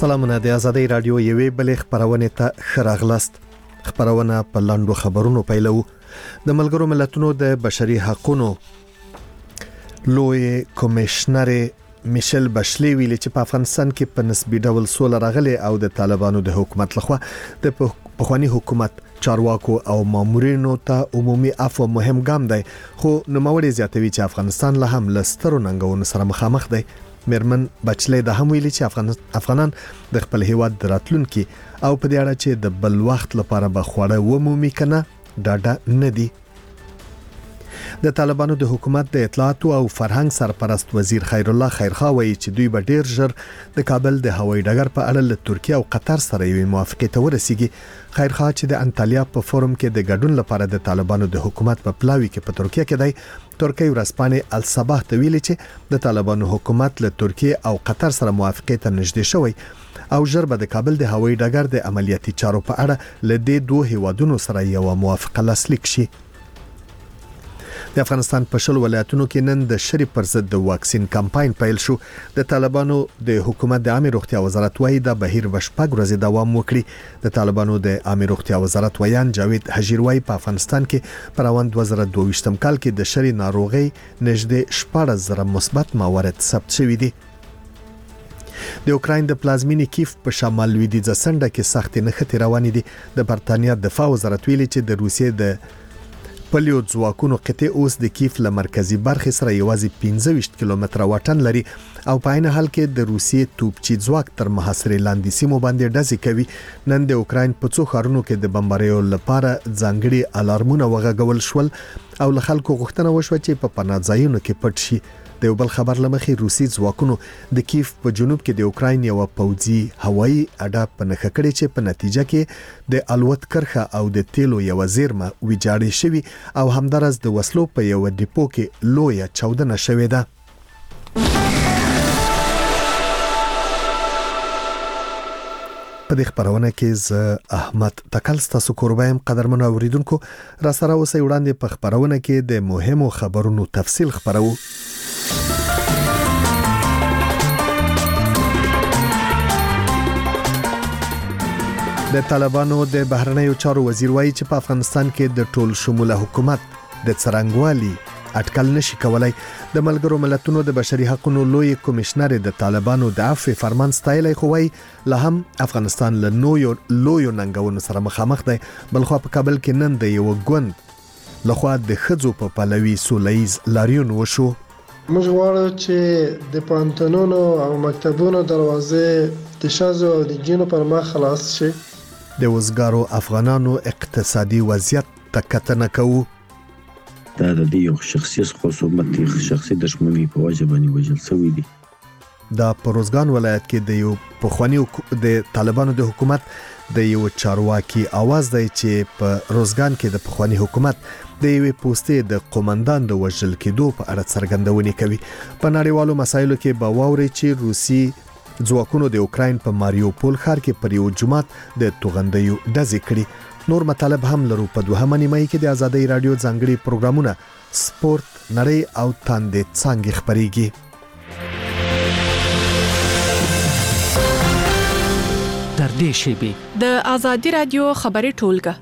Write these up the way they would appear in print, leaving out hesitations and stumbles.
سلامونه د آزادۍ رادیو یوې بلې خبرونه ته ښه راغلاست. خبرونه په لاندو خبرونو پیلو. د ملګرو ملتونو د بشري حقوقو لوی کمشنر میشل بشلی ویلي چې په افغانستان کې په نسبي ډول سوله راغلي او د طالبانو د حکومت لخوا د پخوانی حکومت چارواکو او مامورینو ته عمومي عفو مهم ګام دی، خو نوموړي زیاتوي چې افغانستان له هم لسترو ننګونو سره مخامخ دی. میرمن بچلی د هم ویلي چې افغانان د خپل هیواد د راتلونکي او په دې اړه چې د بل وخت لپاره به خوړه ومومي کنه ډاډه نه دي. د طالبانو د حکومت د اطلاعات او فرهنګ سرپرست وزیر خیر الله خیرخوا وایي چې دوی به ډیر ژر د کابل د هوایي ډګر په اړه له ترکیه او قطر سره یوې موافقې ته ورسیږي. خیرخوا چې د انټالیا په فورم کې د ګډون لپاره د طالبانو د حکومت په پلاوي کې په ترکیه کې دی، ترکیه ورځپاڼې الصباح ته ویلي چې د طالبانو حکومت له ترکیه او قطر سره موافقې ته نږدې شوی او ژر به د کابل د هوایي ډګر د عملیاتي چارو په اړه له دې دوه هیوادونو سره یو موافقه لاسلیک شي. د افغانستان په شل ولایتونو کې نن د شری پر ضد د واکسین کمپاین پیل شو. د طالبانو د حکومت د عامه روغتیا وزارت وایي د بهیر بشپږ ورځې دوام وکړي. د طالبانو د عامه روغتیا وزارت ویان جاوید حجیر وایي په افغانستان کې پر روان 2022 کال کې د شری ناروغي نږدې 14,000 مثبت موارد ثبت شوي دي. د اوکراین د پلازمینې کیف په شمال لویدیځه سنډه کې سختې نښتې روانې دي. د برتانیا دفاع وزارت ویلي چې د روسیې د پلیو ځواکونو قطعه اوس د کیف له مرکزی برخې سره یوازې 25 کیلومتره واټن لري او په عین حال کې د روسیې توپچی ځواک تر محاصرې لاندې سیمو باندې ډزې کوي. نن د اوکراین په څو ښارونو کې د بمباریو لپاره ځانګړي الارمونه وغږول شول او له خلکو غوښتنه وشوه چې په پناه ځایونو کې پټ شي. د یو بل خبر لمخې روسي ځواکونو د کیف په جنوب کې د اوکراین یو پوځي هوایي اډه په نښه کړې چې په نتیجه کې د الوت کرخه او د تیلو یو زیرمه ویجاړې شوی او همدارس د وسلو په یو ډیپو کې لویه چاودنه شوې ده. په دې خبرونه کې ز احمد تکل ستاسو کوربایم قدرمن اوریدونکو را سره اوسې وړاندې په خبرونه کې د مهمو خبرونو تفصیل خبرو. د طالبانو د بهرنیو چارو وزیر وایي چې په افغانستان کې د ټول شموله حکومت د څرنګوالي اټکل نشي کولای. د ملګرو ملتونو د بشري حقوقو لوی کمشنر د طالبانو د عفو فرمان ستایلی خو وایي له هم افغانستان له لویو ننګونو سره مخامخ دی. بلخو په کابل کې نن د یو ګوند لخوا د خځو په پلوي سولهییز لاریون وشو. موږ غواړو چې د پانتونونو او مکتبونو دروازې د شازو او د جنو پر مخ خلاص شي. د وزګارو افغانانو اقتصادي وضعیت ته کتنه کوو. دا د یو شخصي خصومت شخصي دښمنۍ په وجه باندې وژل شوی دی. دا په روزګان ولایت کې د یو پخوانی د طالبانو د حکومت د یو چارواکي आवाज دی چې په روزګان کې د پخوانی حکومت د یو پوسټې د قومندان د وژل کېدو په اړه څرګندونې کوي. په نړیوالو مسایلو کې به واوري چې روسي ځواکونو د اوکراین په ماریوپول ښار کې پر یو جماعت د توغندیو ډزې کړې. نور مطالب هم لرو. په دوهمه نیمه کې د آزادۍ رادیو ځانګړي پروګرامونه سپورت، نړۍ او تاندې څنګه خبريږي. تر دې شیبې د آزادۍ رادیو خبري ټولګه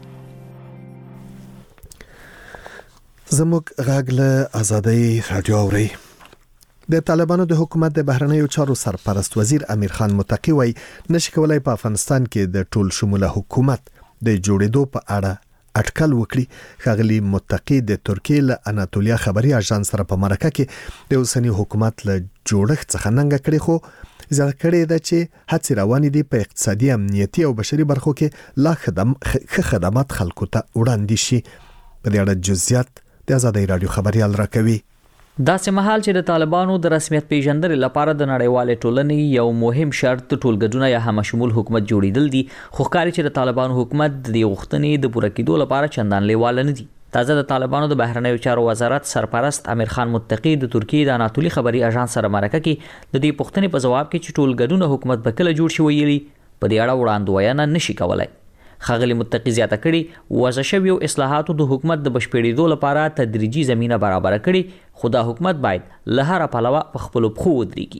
زموږ غږ له آزادۍ رادیو اوري. د طالبانو د حکومت د بهرنیو چارو سرپرست وزیر امیر خان متقی وایي نشي کولای په افغانستان کې د ټول شموله حکومت د جوړېدو په اړه اټکل وکړي. ښاغلي متقی د ترکیه له اناتولیا خبري اژانس سره په مرکه کې د اوسنی حکومت له جوړښت څخه ننګه کړې، خو ځکه کړي ده چې هڅې روانې دي په اقتصادي، امنیتي او بشري برخو کې لا خدمات خلکو ته وړاندې شي. په دې اړه جزئیات د آزادۍ رادیو خبريال راکوي. داسې مهال چې د طالبانو د رسمیت پیژندل لپاره د نړیوالې ټولنې یو مهم شرط د ټولګډونه یا همشمول حکومت جوړیدل دي، خو ښکاري چې د طالبانو حکومت د غوښتنې د پوره کېدو لپاره چندان لیواله نه دي. تازه د طالبانو د بهرنیو چارو وزارت سرپرست امیر خان متقی د ترکیه د اناتولی خبري اژانس سره مرکه کې د دې پوښتنې په جواب کې چې ټولګډونه حکومت به کله جوړ شي ویلي په دې اړه وړاندوینه نشي کولای. ښاغلي متقی زیاته کړي وضع شویو اصلاحاتو د حکومت د بشپړېدو لپاره تدریجي زمینه برابر کړي، خو دا حکومت باید له هر پلوه په خپل پخو ودرېږي.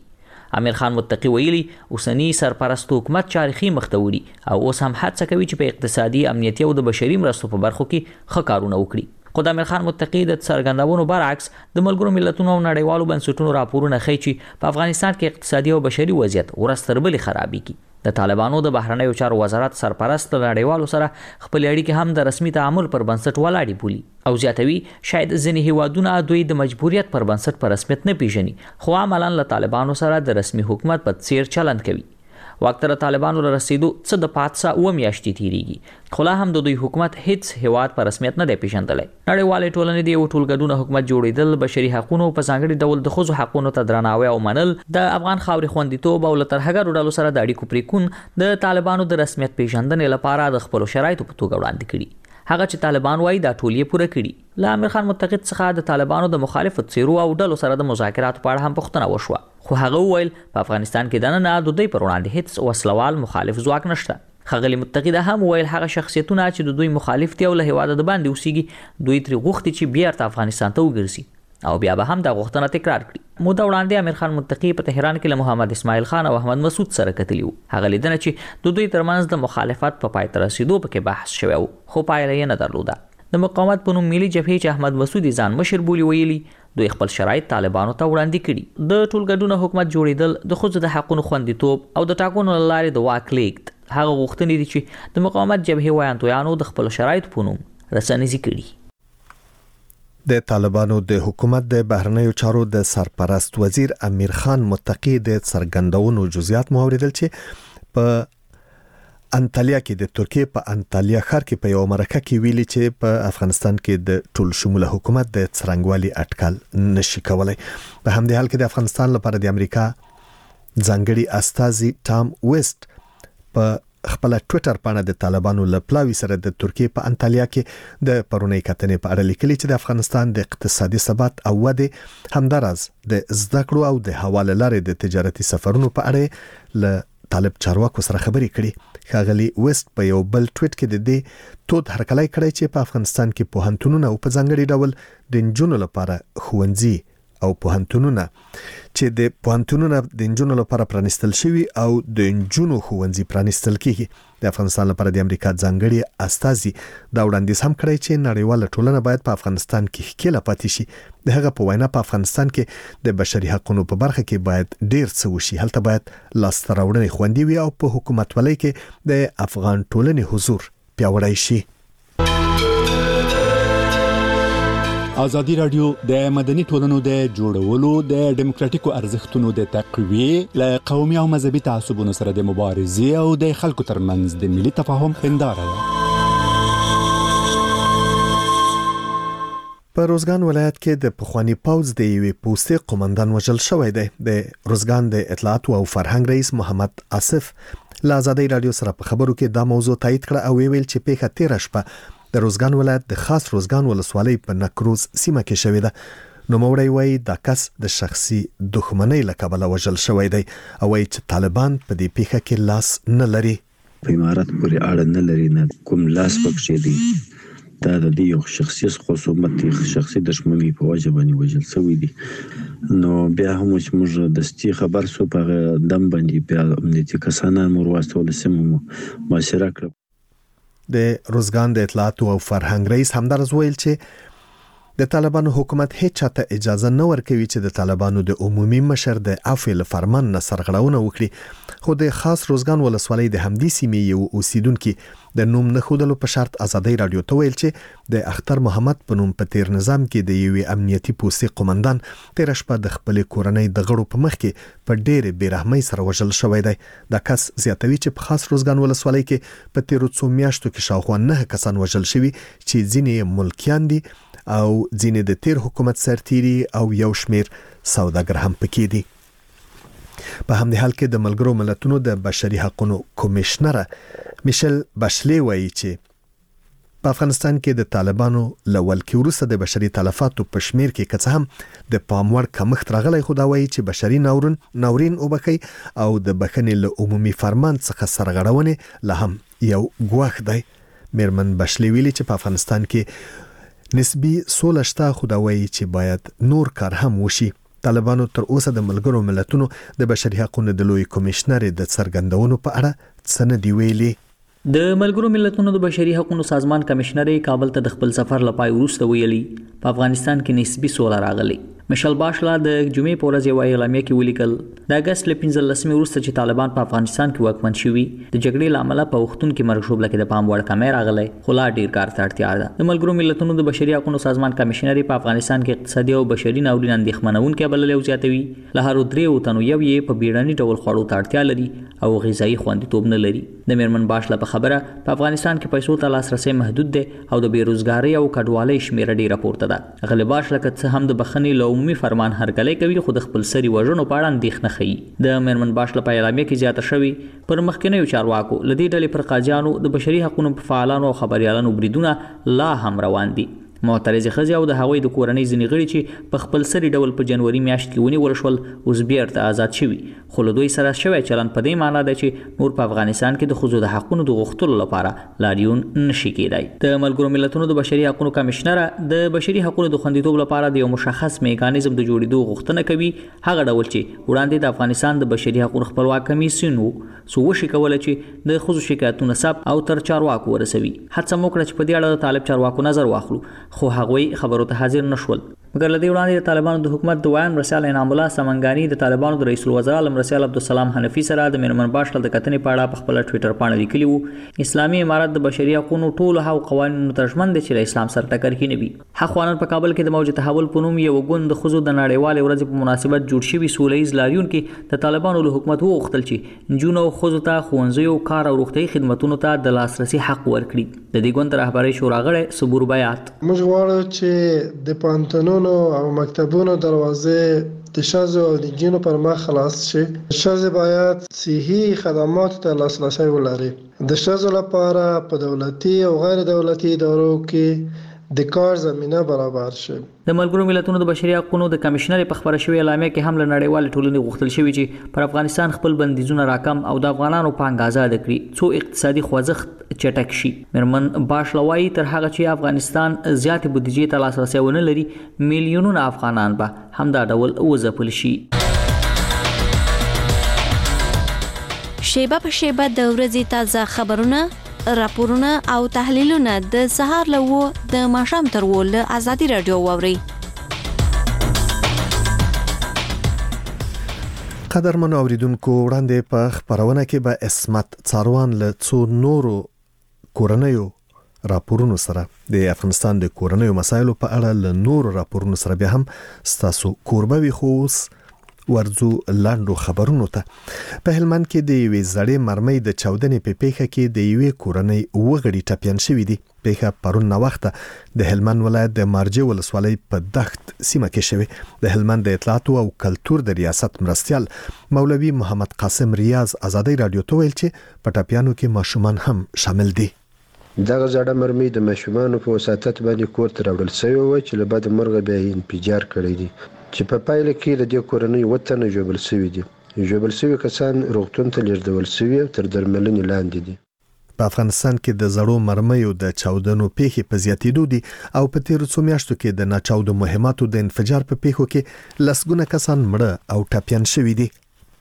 امیر خان متقی ویلي اوسنی سرپرست حکومت چارخي مخته وړي او اوس هم هڅه کوي چې په اقتصادي امنیتي او د بشري مرستو په برخو کې ښه کارونه وکړي. خو د امیر خان متقی د څرګندونو برعکس د ملګرو ملتونو او نړیوالو بنسټونو راپورونه ښیي چې په افغانستان کې اقتصادي او بشري وضعیت ورځ تر بلې خرابېږي. د طالبانو د بهرنیو چارو وزارت سرپرست نړیوالو سره خپل اړیکې هم د رسمي تعامل پر بنسټ ولاړې بولي او زیاتوي شاید ځینې هیوادونه دوی د مجبوریت پر بنسټ په رسمیت نه پیژني خو عملاً له طالبانو سره د رسمي حکومت په څیر چلند کوي. وخت د طالبانو له رسیدو څه د 5 میاشتې تیریږي خو لا هم د دوی حکومت هیڅ هیواد په رسمیت نه دی پیژندلی. نړیوالې ټولنې د یو ټولګډونه حکومت جوړیدل، بشري حقوقو په ځانګړي ډول د ښځو حقوقو ته درناوی او منل، د افغان خاورې خوندیتوب او له ترهګرو ډلو سره د اړیکو پریکون د طالبانو د رسمیت پیژندنې لپاره د خپلو شرایطو په توګه وړاندې کړي. هغه چې طالبان وایي دا ټول یې پوره کړي. له امیر خان متقی څخه د طالبانو د مخالفو څیرو او ډلو سره د مذاکراتو په اړه هم پوښتنه وشوه خو هغه وویل په افغانستان کې دننه د دوی پر وړاندې هیڅ وسلوال مخالف ځواک نشته. ښاغلي متقی دا هم وویل هغه شخصیتونه چې د دوی مخالف دي او له هیواده د باندې اوسېږي دوی ترې غوښتي چې بیرته افغانستان ته وګرځي او بیا به هم دا غوښتنه تکرار کړي. موده وړاندې امیر خان متقی په تهران کې له محمد اسماعیل خان او احمد مسعود سره کتلی وو. هغه لیدنه چې د دوی ترمنځ د مخالفت په پای ته رسیدو پکې بحث شوی وو خو پایله یې نه درلوده. د مقاومت په نوم ملي جبهې چې احمد مسعود ځان مشر بولي ویلي دوی خپل شرایط طالبانو ته وړاندې کړي. د ټولګډونه حکومت جوړیدل، د ښځو د حقوقو خوندیتوب او د ټاکنو له لارې د واک لیږد هغه غوښتنې دي چې د مقاومت جبهې ویاندویانو د خپل شرایطو په نوم رسنیزي کړي. د طالبانو د حکومت د بهرنیو چارو د سرپرست وزیر امیر خان متقی د څرګندونو جزئیات مو اوریدل چې په انطالیا کې د ترکیه په انطالیا ښار کې په یو مرکه کې ویلي چې په افغانستان کې د ټول شموله حکومت د څرنګوالي اټکل نشي کولای. په همدې حال کې د افغانستان لپاره د امریکا ځانګړي استازي ټام ویسټ په خپل ټوئیټر باندې د طالبانو له پلاوي سره د ترکیه په انطالیا کې د پرونی کتنې په اړه لیکلي چې د افغانستان د اقتصادي ثبات او وده همدارز د زده کړو او د حواله لارې د تجارتي سفرونو په اړه له طالب چارواکو سره خبرې کړي. ښاغلي ویسټ په یو بل ټویټ کې د دې تود هرکلی کړی چې په افغانستان کې پوهنتونونه او په ځانګړي ډول د نجونو لپاره ښوونځي او پوهنتونونه چې د پوهنتونونو د نجونو لپاره پرانیستل شوي او د نجونو ښوونځي پرانیستل کیږي. د افغانستان لپاره د امریکا ځانګړي استازي دا وړاندیز هم کړی چې نړیواله ټولنه باید په افغانستان کې ښکیله پاتې شي. د هغه په وینا په افغانستان کې د بشري حقوقو په برخه کې باید ډیر څه وشي. هلته باید لاسته راوړنې خوندي وي او په حکومتولۍ کې د افغان ټولنې حضور پیاوړی شي. ازادي رادیو د مدني ټولنو د جوړولو د ډیموکراتیکو ارزښتونو د تقویه له قومي او مذهبي تعصبونو سره د مبارزې او د خلکو ترمنځ د ملي تفاهم هنداره ده. په روزګان ولایت کې د پخوانی پوځ د یوې پوستې قومندان وژل شوی دی. د روزګان د اطلاعات او فرهنګ رئیس محمد آصف له ازادي رادیو سره په خبرو کې دا موضوع تایید کړه او ویل چې پیښه تیر شپه د روزګان ولایت د خاص روزګان ولسوالۍ په نکروز سیمه کې شوې ده. نوموړی وایي دا کس د شخصي دښمنۍ له کبله وژل شوی دی او وایي چې طالبان په دې پیښه کې لاس نه لري. په امارات پورې اړه نه لري، نه کوم لاس پکې دی. دا د دې یو شخصي خصومت شخصي دښمنۍ په وجه باندې وژل شوی دی. نو بیا هم چې موږ دستي خبر سو په دم باندې بیا امنیتي کسان مور واستول سیمه معاشره کړ. د روزګان د اطلاعات او فرهنګ رئیس همدارز ویل چې د طالبانو حکومت هیڅ چاته اجازه نه ورکوي چې د طالبانو د عمومي مشر د عفو فرمان نه سرغړونه وکړي. خو د خاص روزګان ولسوالۍ د همدې سیمې یو اوسیدونکو د نوم نه خودلو په شرط ازادي رادیو ته ویل چې د اختر محمد په نوم په تیر نظام کې د یوې امنیتي پوستې قومندان تیر شپه د خپل کورنۍ د غړو په مخ کې په ډېر بیرحمۍ سره وژل شوی دی. دا کس زیاتوي چې په خاص روزګان ولسوالۍ کې په تیرو څو میاشتو کې شاوخوا 9 کسان وژل شوي چې ځینې ملکیان دي او ځینې د تیر حکومت سرتیري او یو شمیر سوداګر هم پکې دي. په همدې حال کې د ملګرو ملتونو د بشري حقوقو کمیشنر میشل باشلی وایي چې په افغانستان کې د طالبانو لول کې وروسته د بشري تلفاتو په شمیر کې کڅ هم د پاموړ کمښت راغلی. خو دا وایي چې بشري ناورین وبخي او د بخنې له عمومي فرمان څخه سرغړونې له هم یو ګواښ دی. میرمن باشلی ویلي چې په افغانستان کې نسبی سوله شته، خو دا وایي چې باید نور کار هم وشي. طالبانو تر اوسه د ملګرو ملتونو د بشري حقوقو د لوی کمشنر د څرګندونو په اړه څه نه دی ویلي. د ملګرو ملتونو د بشري حقوقو سازمان کمشنر کابل ته د خپل سفر لپاره وروسته ویلي په افغانستان کې نسبی سوله راغلی. مشل باشلا د جمعې په ورځ یو اعلامیه کې ولیکل د اگست 15 وروسته چې طالبان په افغانستان کې واکمن شوي د جګړې لامل په وختونو کې مرګ شوبله کې د پام وړ کمې راغلی خو لا ډیر کار ته اړتیا ده. د ملګرو ملتونو د بشري حقوقو سازمان کمشنر په افغانستان کې اقتصادي او بشري ناورین اندېښمنونکې بللې او زیاتوي له هر درې تنو یو یې په بیړني ډول خوړو ته اړتیا لري او غذایی خوندیتوب نه لري. د میرمن باشلا په خبره په افغانستان کې پیسو ته لاسرسي محدود دی او د بیروزګاری او کډوالۍ شمیره ډیره پورته ده. غلی باشلا که هم د بخښنې له عمومي فرمان هرکلی کوي خو د خپل سری وژنو په اړه اندېښنه ښيي. د میرمن باشلا په اعلامیه کې زیاته شوی پر مخکنیو چارواکو لدې ډلې پر قاضیانو د بشري حقوقو په فعالانو او خبريالانو بریدونه لا هم روان دي. معترضه خزي او د هغوی د کورنۍ ځینې غړي چې په خپل سری ډول په جنوري میاشت کې ونیول شول اوس بیرته آزاد شوي خو له دوی سره شوی چلن په دې معنی ده چې نور په افغانستان کې د ښځو د حقوقو د غوښتلو لپاره لاریون نشي کېدای. د ملګرو ملتونو د بشري حقوقو کمشنر د بشري حقوقو د خوندیتوب لپاره د یو مشخص میکانیزم د جوړېدو غوښتنه کوي هغه ډول چې وړاندې د افغانستان د بشري حقوقو خپلواک کمیسیون سو وشي کولای چې د ښځو شکایتونه ثبت او تر چارواکو ورسوي. هڅه مو کړه چې په دې اړه د طالب چارواکو نظر واخلو خو هغوی خبرو ته حاضر نشول. مګر لدی وړاندې د طالبانو د حکومت د وایان مرسیال انعام الله سمنګانی د طالبانو د رئیس الوزرا مرسیال عبدالسلام حنفی سره د میرمن باشلا د کتنې په اړه په خپل ټوئیټر باندې لیکلی وو اسلامي امارت د بشري حقوقو ټول هغه قوانینو ترجمن دي چې د اسلام سره ټکر کې نه وي. حقوقانن په کابل کې د موج تحول په نوم یو ګوند د خزو د نړیوال ورځ په مناسبت جوړ شوی سولهیز لاریون کې د طالبانو له حکومت وغوښتل چې جنونو خزو ته خوندزیو کار او روغتي خدماتونو ته د لاسرسي حق ورکړي. د دې ګوند رهبری شورا غړی صبور بیات موږ غواړو چې د پانتونونو او مکتبونو دروازه د ښځو او د نجونو پر مخ خلاص شي. ښځې باید صحي خدماتو ته لاسرسی ولري. د ښځو لپاره په دولتي او غیر دولتي ادارو کې د کار زمينه برابر شي. د ملګرو ملتونو د بشري حقوقو د کمشنر په خبره شوی اعلامیه کې هم له نړیوال ټولنې غوښتل شوی چې پر افغانستان خپل بندیزونه راکم او د افغانانو پانګه آزاد کړي څو اقتصادي خوځښت چټک شي. میرمن باشلا وايي تر هغه چې افغانستان زیات بودیجې ته لاسرسي ونه لري میلیونونه افغانان به هم دا ډول وځپل شي. شیبه په شیبه د ورځې تازه خبرونه راپورونه او تحلیلونه د سهار له د ماښام تر له ازادي رادیو واوري. قدرمن اوریدونکو وړاندې په خبرونه کې به اسمت څاروان له څو نورو کورنیو راپورونو سره د افغانستان د کورنیو مسایلو په اړه له نورو راپورونو سره بیا هم ستاسو کوربه وي خوس ورزو لاندو خبرونو ته. په هلمند کې د یوې زړې مرمۍ د چاودنې په پیښه کې د یوې کورنۍ وګړي ټپیان شوي دي. پیښه پرون نه وخته د هلمند ولایت د مارجه ولسوالۍ په دښت سیمه کې شوی. د هلمند د اطلاعات او کلتور د ریاست مرستیال مولوي محمد قاسم ریاض ازادي رادیو ته ویل چې په ټپیانو کې ماشومان هم شامل دي. دغه زړه مرمۍ د ماشومانو په وساتت باندې کور ته راوړل شوې و چې له بده مرغه بیا انفجار کړی دی چې په پایله کې د دې کورنۍ وطن جوړل شوی دي. جوړل شوی کسان روغتون ته لیږدول شوی تر درملنې لاندې دي. په افغانستان کې د زړو مرمیو د چاودنو پیښې په زیاتېدو دي او په تیرو څو میاشتو کې د ناچاودو مهماتو د انفجار په پیښو کې لسګونه کسان مړه او ټپیان شوي دي.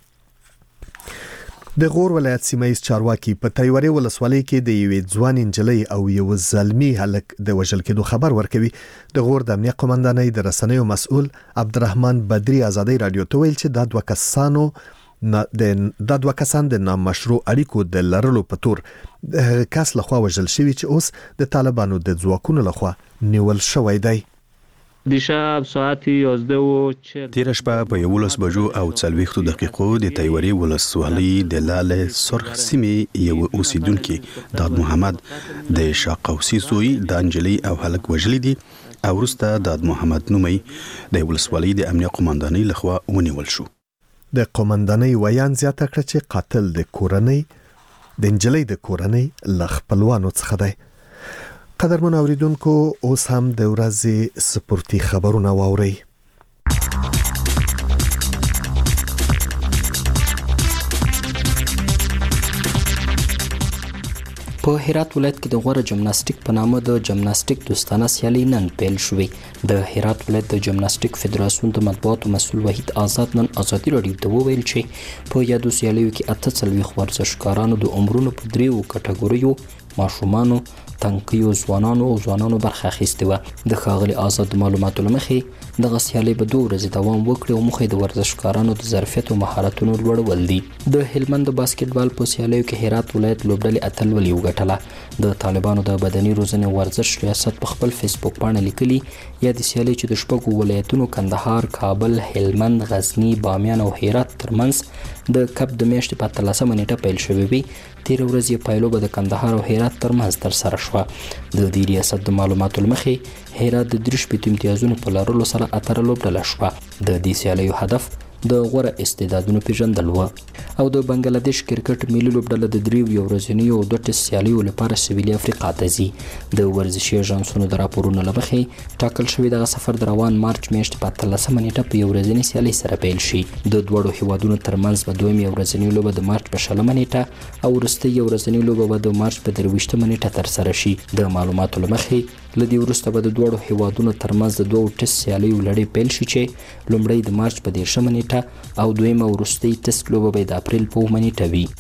د غور ولایت سیمایي چارواکي په تایوري ولسوالۍ کې د یوې ځوان انجلۍ او یو زلمی هلک د وژل کېدو خبر ورکوي. د غور د امنیت قومندانۍ د رسنیو مسؤل عبدالرحمن بدری ازادي رادیو ته ویل چې دا دوه کسان د نامشروع اړیکو د لرلو په تور د کس لخوا وژل شوي چې اوس د طالبانو د ځواکونو لخوا نیول شوی دی. دیشب ساعت 11:40 تیر شپه په 11 بجو او 40 دقیقو د تایوري ولسوالۍ د لاله سرخ سیمې یو اوسیدونکو داد محمد د شاقوسی زوی د انجلی او هلک وژل دي او ورسته داد محمد نومي د ولسوالۍ د امنیت قومندانۍ لخوا ونیول شو. د قومندانۍ ویان زیاته کړ چې قاتل د کورنۍ د انجلی د کورنۍ لخپلوانو څخه دی. قدرمن اوریدونکو اوس هم د ورځې سپورتي خبرونه واوري. په هرات ولایت کې د غوره جمناستیک په نامه د جمناستیک دوستانه سیالي نن پیل شوې. د هرات ولایت د جمناستیک فدراسیون د مطبوعاتو مسؤل وحید آزاد نن ازادي راډیو ته وویل چې په یادو سیالیو کې 48 ورزشکارانو د عمرونو په 3 کټګوریو ماشومانو، تنکیو، ځوانانو برخه اخیستې وه. د ښاغلي آزاد معلوماتو له مخې دغه سیالۍ به 2 ورځې دوام وکړي او موخه د ورزشکارانو د ظرفیت او مهارتونو لوړول دي. د هلمند د باسکټبال په سیالیو کې هرات ولایت لوبډلې اتلولي وګټله. د طالبانو د بدني روزنې ورزش ریاست په خپل فیسبوک باندې لیکلي یا د سیالۍ چې د شپږو ولایتونو کندهار، کابل، هلمند، غزنی، بامیان او هرات ترمنځ د کپ د میاشتې په 13 نیټه پیل شوې وي. 13 ورځې پایلو به د کندهار او هرات ترمنځ ترسره شوه. د دې ریاست د معلوماتو له مخې هرات د 30 امتیازونو په لرلو سره اتره لوبډله شوه. د دې سیالیو هدف د غوره استعدادونو پیژندل و. او د بنگلاديش کرکټ ملي لوبډله د 3 ورځنیو او 2 ټیسټ سیالیو لپاره سویلي افریقا ته ځي. د ورزشي ایجنسونو د راپورونو له مخې ټاکل شوی دغه سفر د روان مارچ میاشتې په 13 نیټه په ورځنی سیالي سره پیل شي. د دوړو هیوادونو ترمنځ به دویمه ورځنی لوبه د مارچ په 20 نیټه او وروستۍ ورځنی لوبه به د مارچ په 23 نیټه ترسره شي. د معلوماتو له مخې لدی وروسته به د دوړو هیوادونو ترمنځ د 2 ټیسټ سیالیو لړۍ پیل شي چې لومړی د مارچ په 10 نیټه او دویمه وروستۍ ټیسټ لوبه به د اپریل په 9 نیټه وي.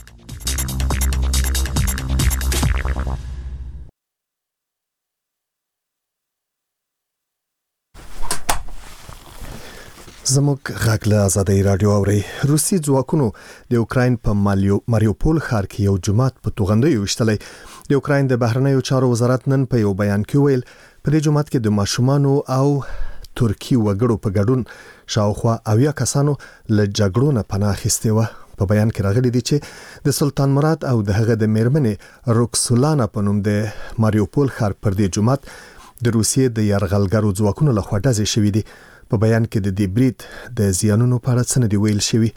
زموږ غږ له آزادۍ راډیو اوري. روسي ځواکونو د اوکراین په ماریوپول ښار کې یو جومات په توغندیو وشتلی. د اوکراین د بهرنیو چارو وزارت نن په یو بیان کې ویل په دې جومات کې د ماشومانو او ترکی وګړو په ګډون شاوخوا 80 کسانو له جګړو نه پناه اخیستې وه. په بیان کې راغلي دي چې د سلطان مراد او د هغه د میرمنې روکسولانا په نوم د ماریوپول ښار پر دې جومات د روسیې د یرغلګرو ځواکونو لخوا ډزې شوې دي. په بیان کې د دې برید د زیانونو په اړه څه نه دی ویل شوی.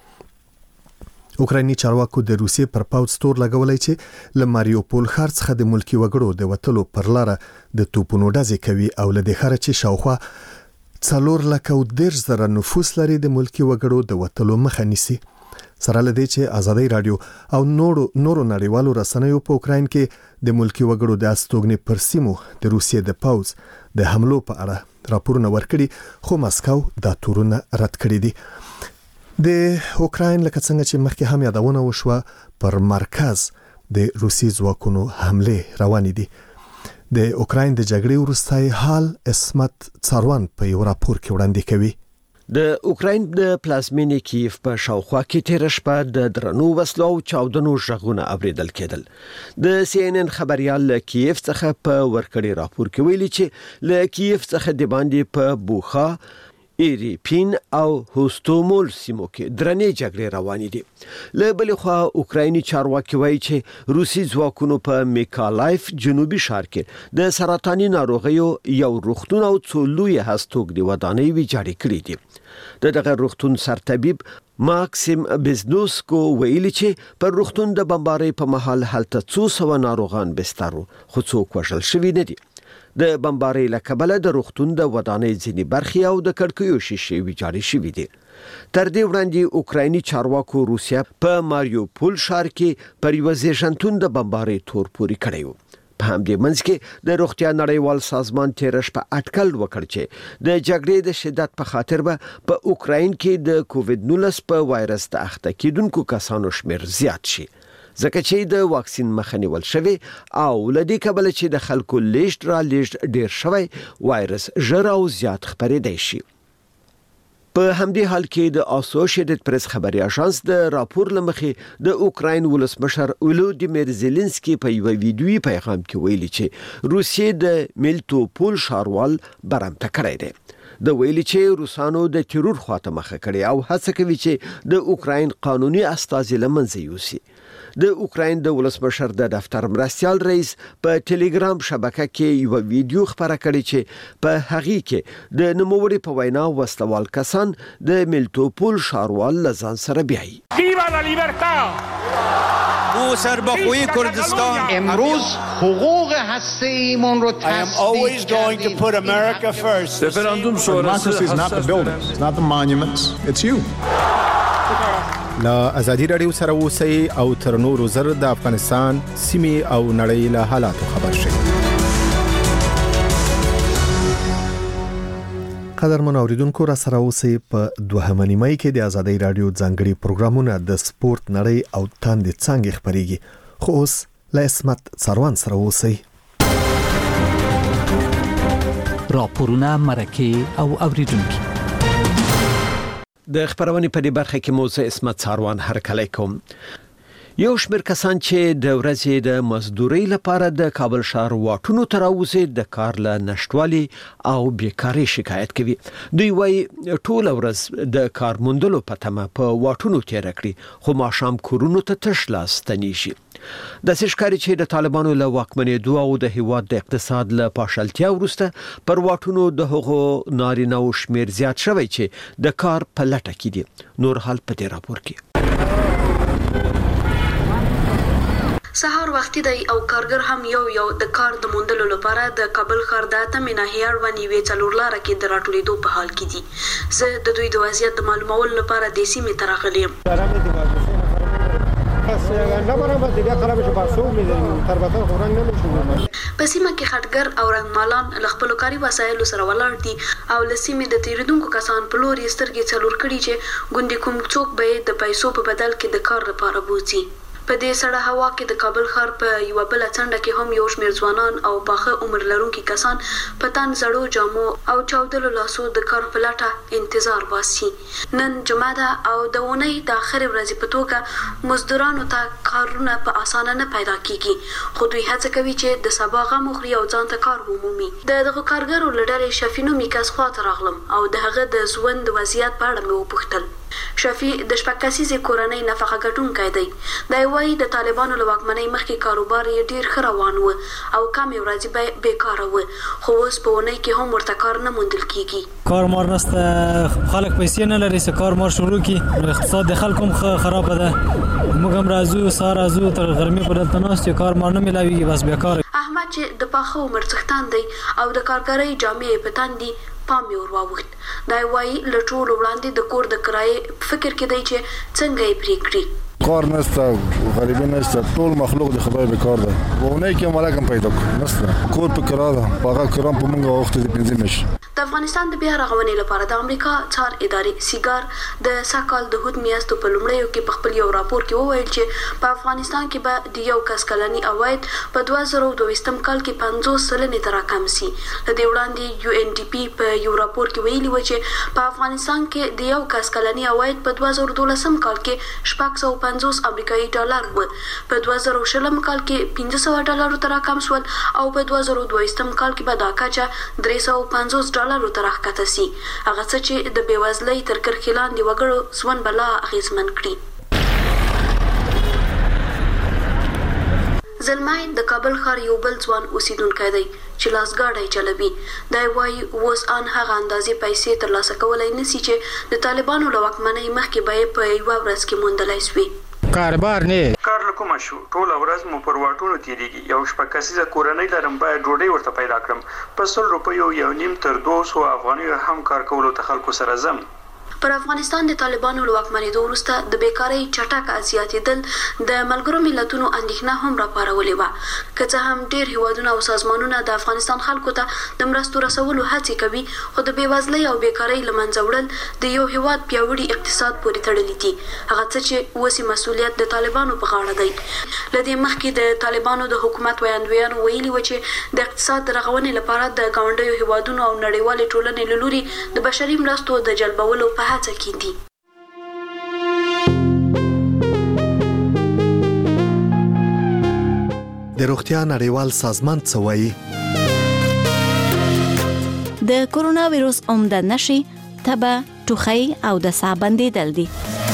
اوکرایني چارواکو د روسیې پر پاوځ تور لګولای چې له ماریوپول ښار څخه د ملکی وګړو د وټلو پر لار د توپونو ډزې کوي او له دې ښار چې شاوخوا 4,10,000 نفوس لري د ملکی وګړو د وټلو مخه نیسي. سره لدی چې آزادۍ راډیو او نورو نړیوالو رسنیو په اوکراین کې د ملکی وګړو د استوګنې پر سیمو د روسیې د پاوځ د حملو په اړه راپورونه ورکړي خو مسکو دا تورونه رد کړي دي. د اوکراین لکه څنګه چې مخکې هم یادونه وشوه پر مرکز د روسي ځواکونو حمله روانې دي. د اوکراین د جګړې وروستای حال اسمت څاروان په یو راپور کې وړاندې کوي. د اوکراین د پلازمینې کیف په شاوخوا کې تیر شپه د درنو وسلو او چاودنو ژغونه اوریدل کېدل. د CNN خبريال له کیف څخه په ورکړی راپور کې ویلي چې له کیف څخه د باندې په بوخا، ایریپین او هوستومول سیمو کې درنې جګړې روانې دي. له بل خوا اوکرایني چارواکي وایي چې روسي ځواکونو په میکالایف جنوبي ښار کې د سرطاني ناروغیو یو روغتون او څو لوی هستوګنې ودانۍ ویجاړې کړې دي. دغه روغتون سرطبيب ماکسیم بزنوسکو ویلي چې پر روغتون د بمبارۍ په محل هلته 200 ناروغان بسترو خو څوک وژل شوي نه دي. د بمبارۍ له کبله د روغتون د ودانۍ ځینې برخې او د کړکیو شیشې ویجاړې شوې دي. تر دې وړاندې اوکرایني چارواکو روسیا په ماریوپول ښار کې پر یو زیږنتون د بمبارۍ تور پوري کړی و. په همدې منځ کې د روغتیا نړیوال سازمان تیر شپه اټکل وکړ چې د جګړې د شدت په خاطر به په اوکراین کې د کووید-19 په وایرس د اخته کېدونکو کسانو شمیر زیات شي. ځکه چې د واکسین مخه نیول شوی او لدی کبل چې د خلکو لیشت ډیر شوی وایرس ژر او زیات خپرېدای شي. په همدې حال کې د اسوسییټډ پریس خبري اژانس د راپور لمخې د اوکراین ولسمشر ولودیمیر زيلنسکي په یو ویډیوي پیغام کې ویلي چې روسیې د میلټوپول ښاروال برمته کړی دی. د ویلي چې روسانو د تیرور خواته مخه کړي او هڅه کوي چې د اوکراین قانوني استازي لمنځه یوسي. د اوکراین د ولسمشر د دفتر مرستيال رئیس په ټلګرام شبکه کې یو ویډیو خبره کړې چې په هغه کې د نوموړي په وینا وسلوال کسان د میلټوپول ښاروال لزان سره بیایي. ویوا لا لیبرتا او سربخوی کردستان امروز حقوق هسته‌ایمون رو I am always going to put America first. Referendum sonrası is not the buildings, it's not the monuments, it's you. لا ازادي رادیو سره اوسئ او تر نورو زر د افغانستان سیمې او نړۍ له حالاتو خبر شئ. قدرمن اوریدونکو را سره اوسئ په 2 مای کې د ازادي رادیو ځانګړي پروګرامونه د سپورت نړۍ او تاند څنګه خبريږي. خو اوس لا اسمت سروان سره اوسئ. راپورونه مرکه او اوریدونکو د خبرونې په دې برخه کې موزه اسمت ساروان هرکلی کوم. یو شمېر کسان چې د ورځې د مزدورۍ لپاره د کابل ښار واټونو ته راوځي د کار له نشټوالي او بیکارۍ شکایت کوي. دوی وايي ټول ورځ د کار موندلو په تمه په واټونو تیر کړي خو ماښام کورونو ته تش لاس ستنیږي. د ښکاري چې د طالبانو له واکمنېدو او د هیواد د اقتصاد له پاشلتیا وروسته پر واټونو د هغو نارینه‌و شمېر زیات شوی چې د کار په لټه کې دي. نور حال په دې راپور کې. سهار وختي دی او کارګر هم یو د کار د موندلو لپاره د کابل ښار د اتمې ناحیې اړوند یوې څلورلاره کې د راټولېدو په حال کې دي. زه د دوی د وضعیت د معلومولو لپاره د سیمې ته راغلی یم. په سیمه کې خټګر او رنګمالان له خپلو کاري وسایلو سره ولاړ دي او له سیمې د تیریدونکو کسان په لور یې سترګې څلور کړي چې ګوندې کوم څوک به د پیسو په بدل کې د کار لپاره بوځي. په دې سړه هوا کې د کابل ښار په یو بل څنډه کې هم یو شمېر ځوانان او پاخه عمر لرونکي کسان په تن زړو جامو او چاودلو لاسو د کار په لټه انتظار باسي. نن جمعه ده او د اونۍ د اخرې ورځې په توګه مزدورانو ته کارونه په اسانه نه پیدا کیږي خو دوی هڅه کوي چې د سبا غم وخوري او ځان ته کار ومومي. دغه کارګرو له ډلې شفینو میکاس خواته راغلم او د هغه د ژوند وضعیت په اړه مې وپوښتل. شفی د شپږ کسیزې کورنۍ نفقه ګټونکی دی. دی وايي د طالبانو له واکمنۍ مخکې کاروبار یې ډیر ښه روان و او کمې ورځې بیکاره و خو اوس په اونۍ کې هم ورته کار نه موندل کیږي. کار مار نشته، خلک پیسې نه لري چې کار مار شروع کړي. اقتصاد د خلکو هم خراب ده. موږ هم راځو سهار راځو تر غرمې پورې دلته ناست یو، کار مار نه ملاویږي، بس بیکاره. احمد چې د پاخه عمر څښتن دی او د کارګرۍ جامې په تن دي پام یې ورواوښت. دی وايي له ټولو وړاندې د کور د کرایې فکر کې دی چې څنګه یې پرې کړي. کار نشته، غریبي نشته، ټول مخلوق د خدای بیکار دی. په اونۍ کې مالک هم پیدا نشته، کور په کرا ده، هغه کرام په موږ وخت دې پنځه میاشتې. د افغانستان د بیا رغونې لپاره د امریکا څار ادارې سیګار د ساکال د هود میاشتو په لومړیو کې په خپل یو راپور کې وویل چې په افغانستان کې به د یو کس کلني عواید په 2022 کال کې 50% ته راکم شي. د دې وړاندې UNDP په یو راپور کې ویلي و چې په افغانستان کې د یو کس کلني عواید په 2012 کال کې 650 امریکایي ډالر و، په 2020 کال کې 500 ډالر ته راکم شول او په 2022 کال کې به دا کچه 350 ډالر ته راښکته شي. هغه څه چې د بېوزلۍ تر کرښې لاندې وګړو ژوند بلا اغېزمن کړي. زلمای د کابل ښار یو بل ځوان اوسیدونکی دی چې لاسګاډی چلوي. دی وايي اوس ان هغه اندازې پیسې ترلاسه کولی نشي چې د طالبانو له واکمنۍ مخکې به یې په یوه ورځ کې موندلی شوې. کاربار نه کار له کومه شو، ټوله ورځ مو پر واټونو تیریږي. یو شپږ کسیزه کورنۍ لرم، باید ډوډۍ ورته پیدا کړم. په 100 روپیو یو نیم تر 200 افغانیو هم کار کولو ته خلکو سره ځم. پر افغانستان د طالبانو له واکمنېدو وروسته د بیکارۍ چټک زیاتېدل د ملګرو ملتونو اندېښنه هم راپارولې وه. که څه هم ډېر هیوادونه او سازمانونه د افغانستان خلکو ته د مرستو رسولو هڅې کوي خو د بېوزلۍ او بیکارۍ له منځه وړل د یو هیواد پیاوړي اقتصاد پورې تړلي دي. هغه څه چې اوس مسؤلیت د طالبانو په غاړه دی. له دې مخکې د طالبانو د حکومت ویاندویانو ویلي و چې د اقتصاد د رغونې لپاره د ګاونډیو هیوادونو او نړیوالې ټولنې له لوري د بشري مرستو د جلبولو په هڅه کې دي. د روغتیا نړیوال سازمان څه وایي؟ د کورونا وایروس عمده نشي تبه، ټوخی او د ساه بندیدل دي.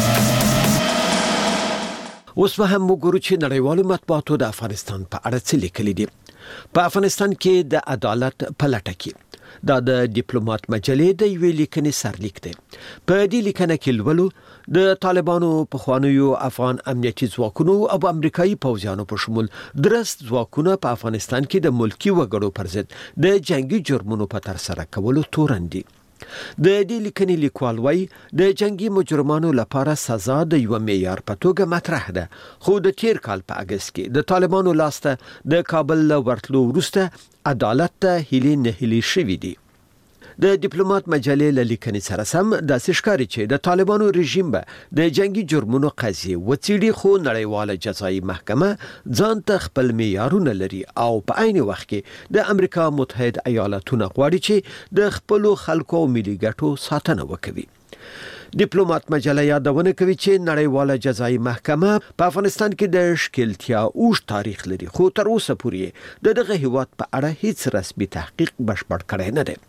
اوس به هم وګورو چې نړیوالو مطبوعاتو د افغانستان په اړه څه لیکلي دي. په افغانستان کې د عدالت په لټه کې دا د ډیپلوماټ مجلې د یوې لیکنې سرلیک دی. په دې لیکنه کې لولو د طالبانو پخوانیو افغان امنیتي ځواکونو او امریکایي پوځیانو په شمول درست ځواکونه په افغانستان کې د ملکی وګړو پر ضد د جنگي جرمونو په ترسره کولو تورن دي. د دې لیکنې لیکوال وایي د جنگي مجرمانو لپاره سزا د یو معیار په توګه مطرح ده، خو د تیر کال په اگست کې د طالبانو لاسته د کابل له ورتلو وروسته عدالت ته هیلې نه هیلې شوې دي. د ډیپلوماټ مجلې له لیکنې سره سم داسې ښکاري چې د طالبانو رژیم به د جنگي جرمونو قضیې وڅېړي، خو نړیواله جزایي محکمه ځان ته خپل معیارونه لري او په عین وخت کې د امریکا متحد ایالاتونه غواړي چې د خپلو خلکو او ملي ګټو ساتنه وکړي. ډیپلوماټ مجله یادونه کوي چې نړیواله جزایي محکمه په افغانستان کې د ښکیلتیا اوږد تاریخ لري، خو تر اوسه پورې د دغه هیواد په اړه هیڅ رسمي تحقیق بشپړ کړی نه دی.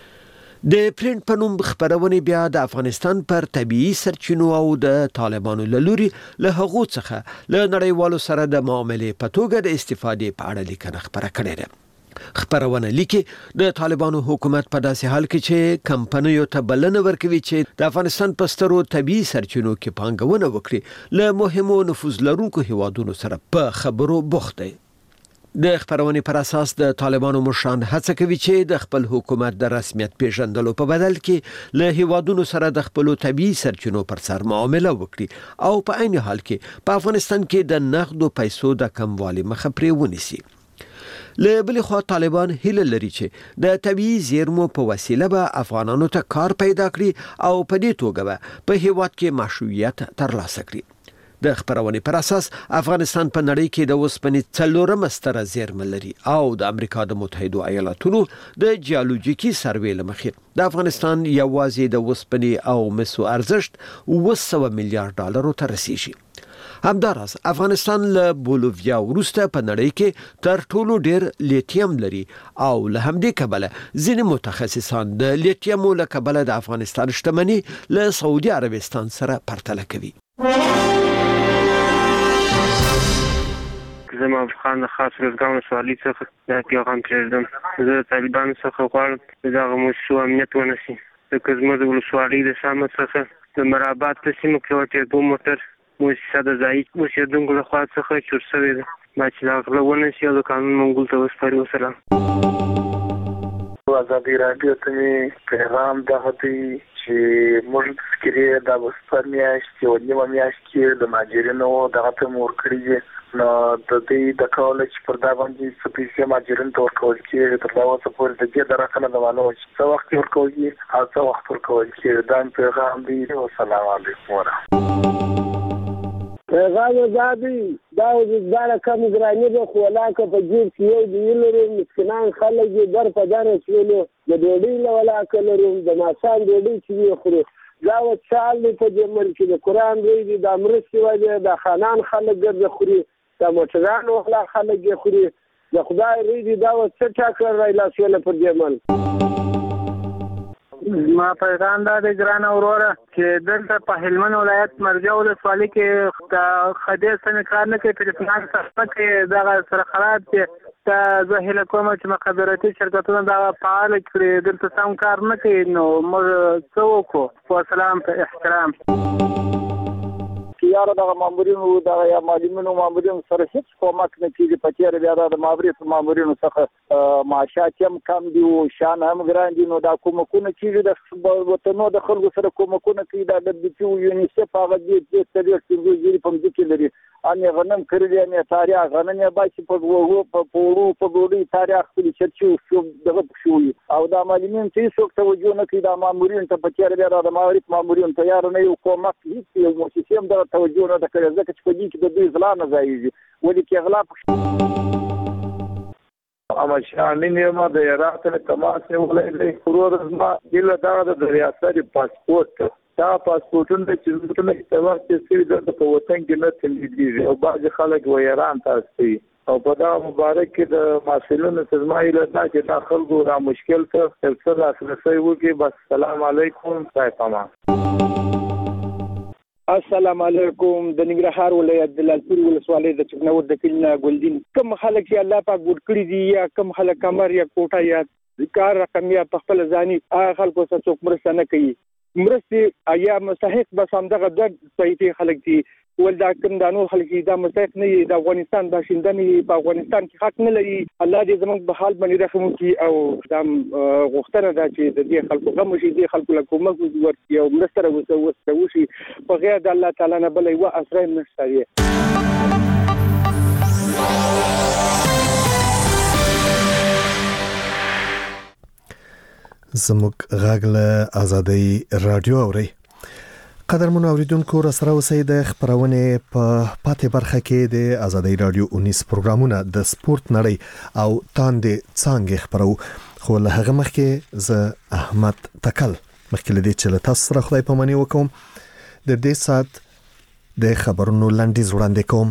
د پرینټ په نوم خبرونه بیا د افغانستان پر طبيعي سرچینو او د طالبانو له لوري له هغو څخه له نړیوالو سره د معاملې په توګه د استفادې په اړه لیکنه خبره کړې ده. خبرونه لیکي د طالبانو حکومت په داسې حال کې چې کمپنیو ته بلنه ورکوي چې د افغانستان په سترو طبيعي سرچینو کې پانګونه وکړي، له مهمو نفوذ لرونکو هیوادونو سره په خبرو بوخت دی. د خبرونې پر اساس د طالبانو مشران هڅه کوي چې د خپل حکومت د رسمیت پیژندلو په بدل کې له هیوادونو سره د خپل طبيعي سرچینو پر سر معامله وکړي او په عین حال کې په افغانستان کې د نقدو پیسو د کموالي مخه پرې ونیسي. له بل خوا طالبان هیله لري چې د طبيعي زیرمو په وسیله به افغانانو ته کار پیدا کړي او په دې توګه به په هیواد کې مشروعیت ترلاسه کړي. د خبرونې پر اساس افغانستان په نړۍ کې د اوسپنې څلورمه ستره زیرمه لري او د امریکا د متحده ایالاتونو د جیولوژیکي سروې له مخې د افغانستان یوازې د اوسپنې او مسو ارزښت 200 میلیارډ ډالرو ته رسیږي. همداراز افغانستان له بولیویا وروسته په نړۍ کې تر ټولو ډیر لیتیم لري او له همدې کبله ځینې متخصصان د لیتیمو له کبله د افغانستان شتمني له سعودي عربستان سره پرتله کوي. زه افغان خاص روزګار سوالي څخه د پیغام پرېږدم. زه طالبانو څخه غواړم چې دغه موضوع امنیت ونیسي، ځکه زموږ د ولسوالۍ د شامه څخه د مرابات په سیمو کې یوه ټیربو موټر مؤسسه د ځایي اوسېدونکو لخوا څخه چور شوې ده. ما چې دا غله ونیسي او د قانون منګول ته وسپاري. وسلام. ازادي راډیو ته مې پیغام دغه دی چې موږ فکرې د وسپار میاشت یو نیمه میاشت کې د مهاجرینو دغه ته مور کړی دي، نو د دې د کال چې پر دا باندې څه پیسې مهاجرین ته ورکول کېږي تر دا اوسه پورې د دې د رقم نه معلومه چې څه وخت ورکول کېږي او څه وخت ورکول کېږي. دا پیغام دی. والسلام علیکم ورحمۃ پیغام ازادي دا د کم ګرانی د خولاکه په جیب کې یو دی لري، مسکینان خلک در په در چولو د ډوډۍ له ولاکه لري، د ماښام ډوډۍ چې خوري دا وچال په دې ملک د قران دی د امرستي وجه د خانان خلک ګرځي خوري، د موټرانو ولا خلک یې خوري، د خدای ریدي دا څه ټاکر راي لاسونه پر دې ملک. ما پیغام دا د ګران اوروره چې دلته په هلمند ولایت مرجع ولسوالۍ کې د خدای سره کار نه کوي، په فنان صفه کې دغه سره خراب چې زه هیله کوم چې مخابراتي شرکتونه دا فعال کړي، دلته سم کار نه کوي. نو موږ څه وکړو؟ والسلام په احترام. یاره دغه مامورینو دغه یا معلمینو مامورینو سره هیڅ کومک نه کېږي. په تېره بیا د مامورینو څخه معاشات هم کم دي او شان هم ګران دي. نو دا کومکونه کېږي د وطنو د خلکو سره کومکونه کوي. دا د BT یونیسف هغه دې څلور زیري په مځکې لري، انې غنم کړي انې تاریخ غنم یې باسي په وګو په پورو په ګوډي تاریخ خپل چرچو شو دغه شوی او دا معلمین چې څوک توجه نه کوي. دا مامورین ته په تېره بیا د مامورین تیار نه یو کومک هیڅ یو مؤسسه هم دغه توجه نه کوي، ځکه چې په دې کې د دوی اصلاح نه ځایږي. ولې کې اغلا اما شامل ما د عراق له تماس ولې خرور ما دله دا د ریاست پاسپورت دا پاسپورتونه چې څنګه استعمال کیږي د په وطن کې نه تللی او بعض خلک و ایران تاسو او په دا مبارک کې د مسؤلینو سزمایي له دا چې داخل ګو را مشکل ته تفصیل اساسي وږي. بس سلام علیکم صاحبما. السلام علیکم. د ننګرهار ولایت د لالپور ولسوالۍ د چکنور د کلینه ګلدین کوم خلک چې الله پاک ګډ کړی دي یا کوم خلک کمر یا کوټه یا کار رقم یا په خپل ځاني خلکو سره څوک مرسته نه کوي، مرستې یا مستحق بس همدغه د صحیح خلک دي ول دا کوم د نور خلک دا مستحق نه د افغانستان باشنده نه په افغانستان کې حق نه لري الله دې زموږ په حال باندې رحم وکړي او دا غوښتنه ده چې د دې خلکو غم شي د خلکو له کومه ورته یو مستر وسوي په غیر د الله تعالی نه بل یو اسره نشته. زموږ غږ له آزادۍ رادیو اوري. قدرمن اوریدونکو را سره اوسئ د خبرونه په پاتې برخه کې د آزادۍ رادیو 19 پروګرامونه د سپورت نړۍ او تاندې څنګه خبرو خو له هغه مخکې ز احمد تکل مخکې لدی چې تاسو سره خدای په معنی وکوم د دې سات د خبرونو لاندې وړاندې کوم.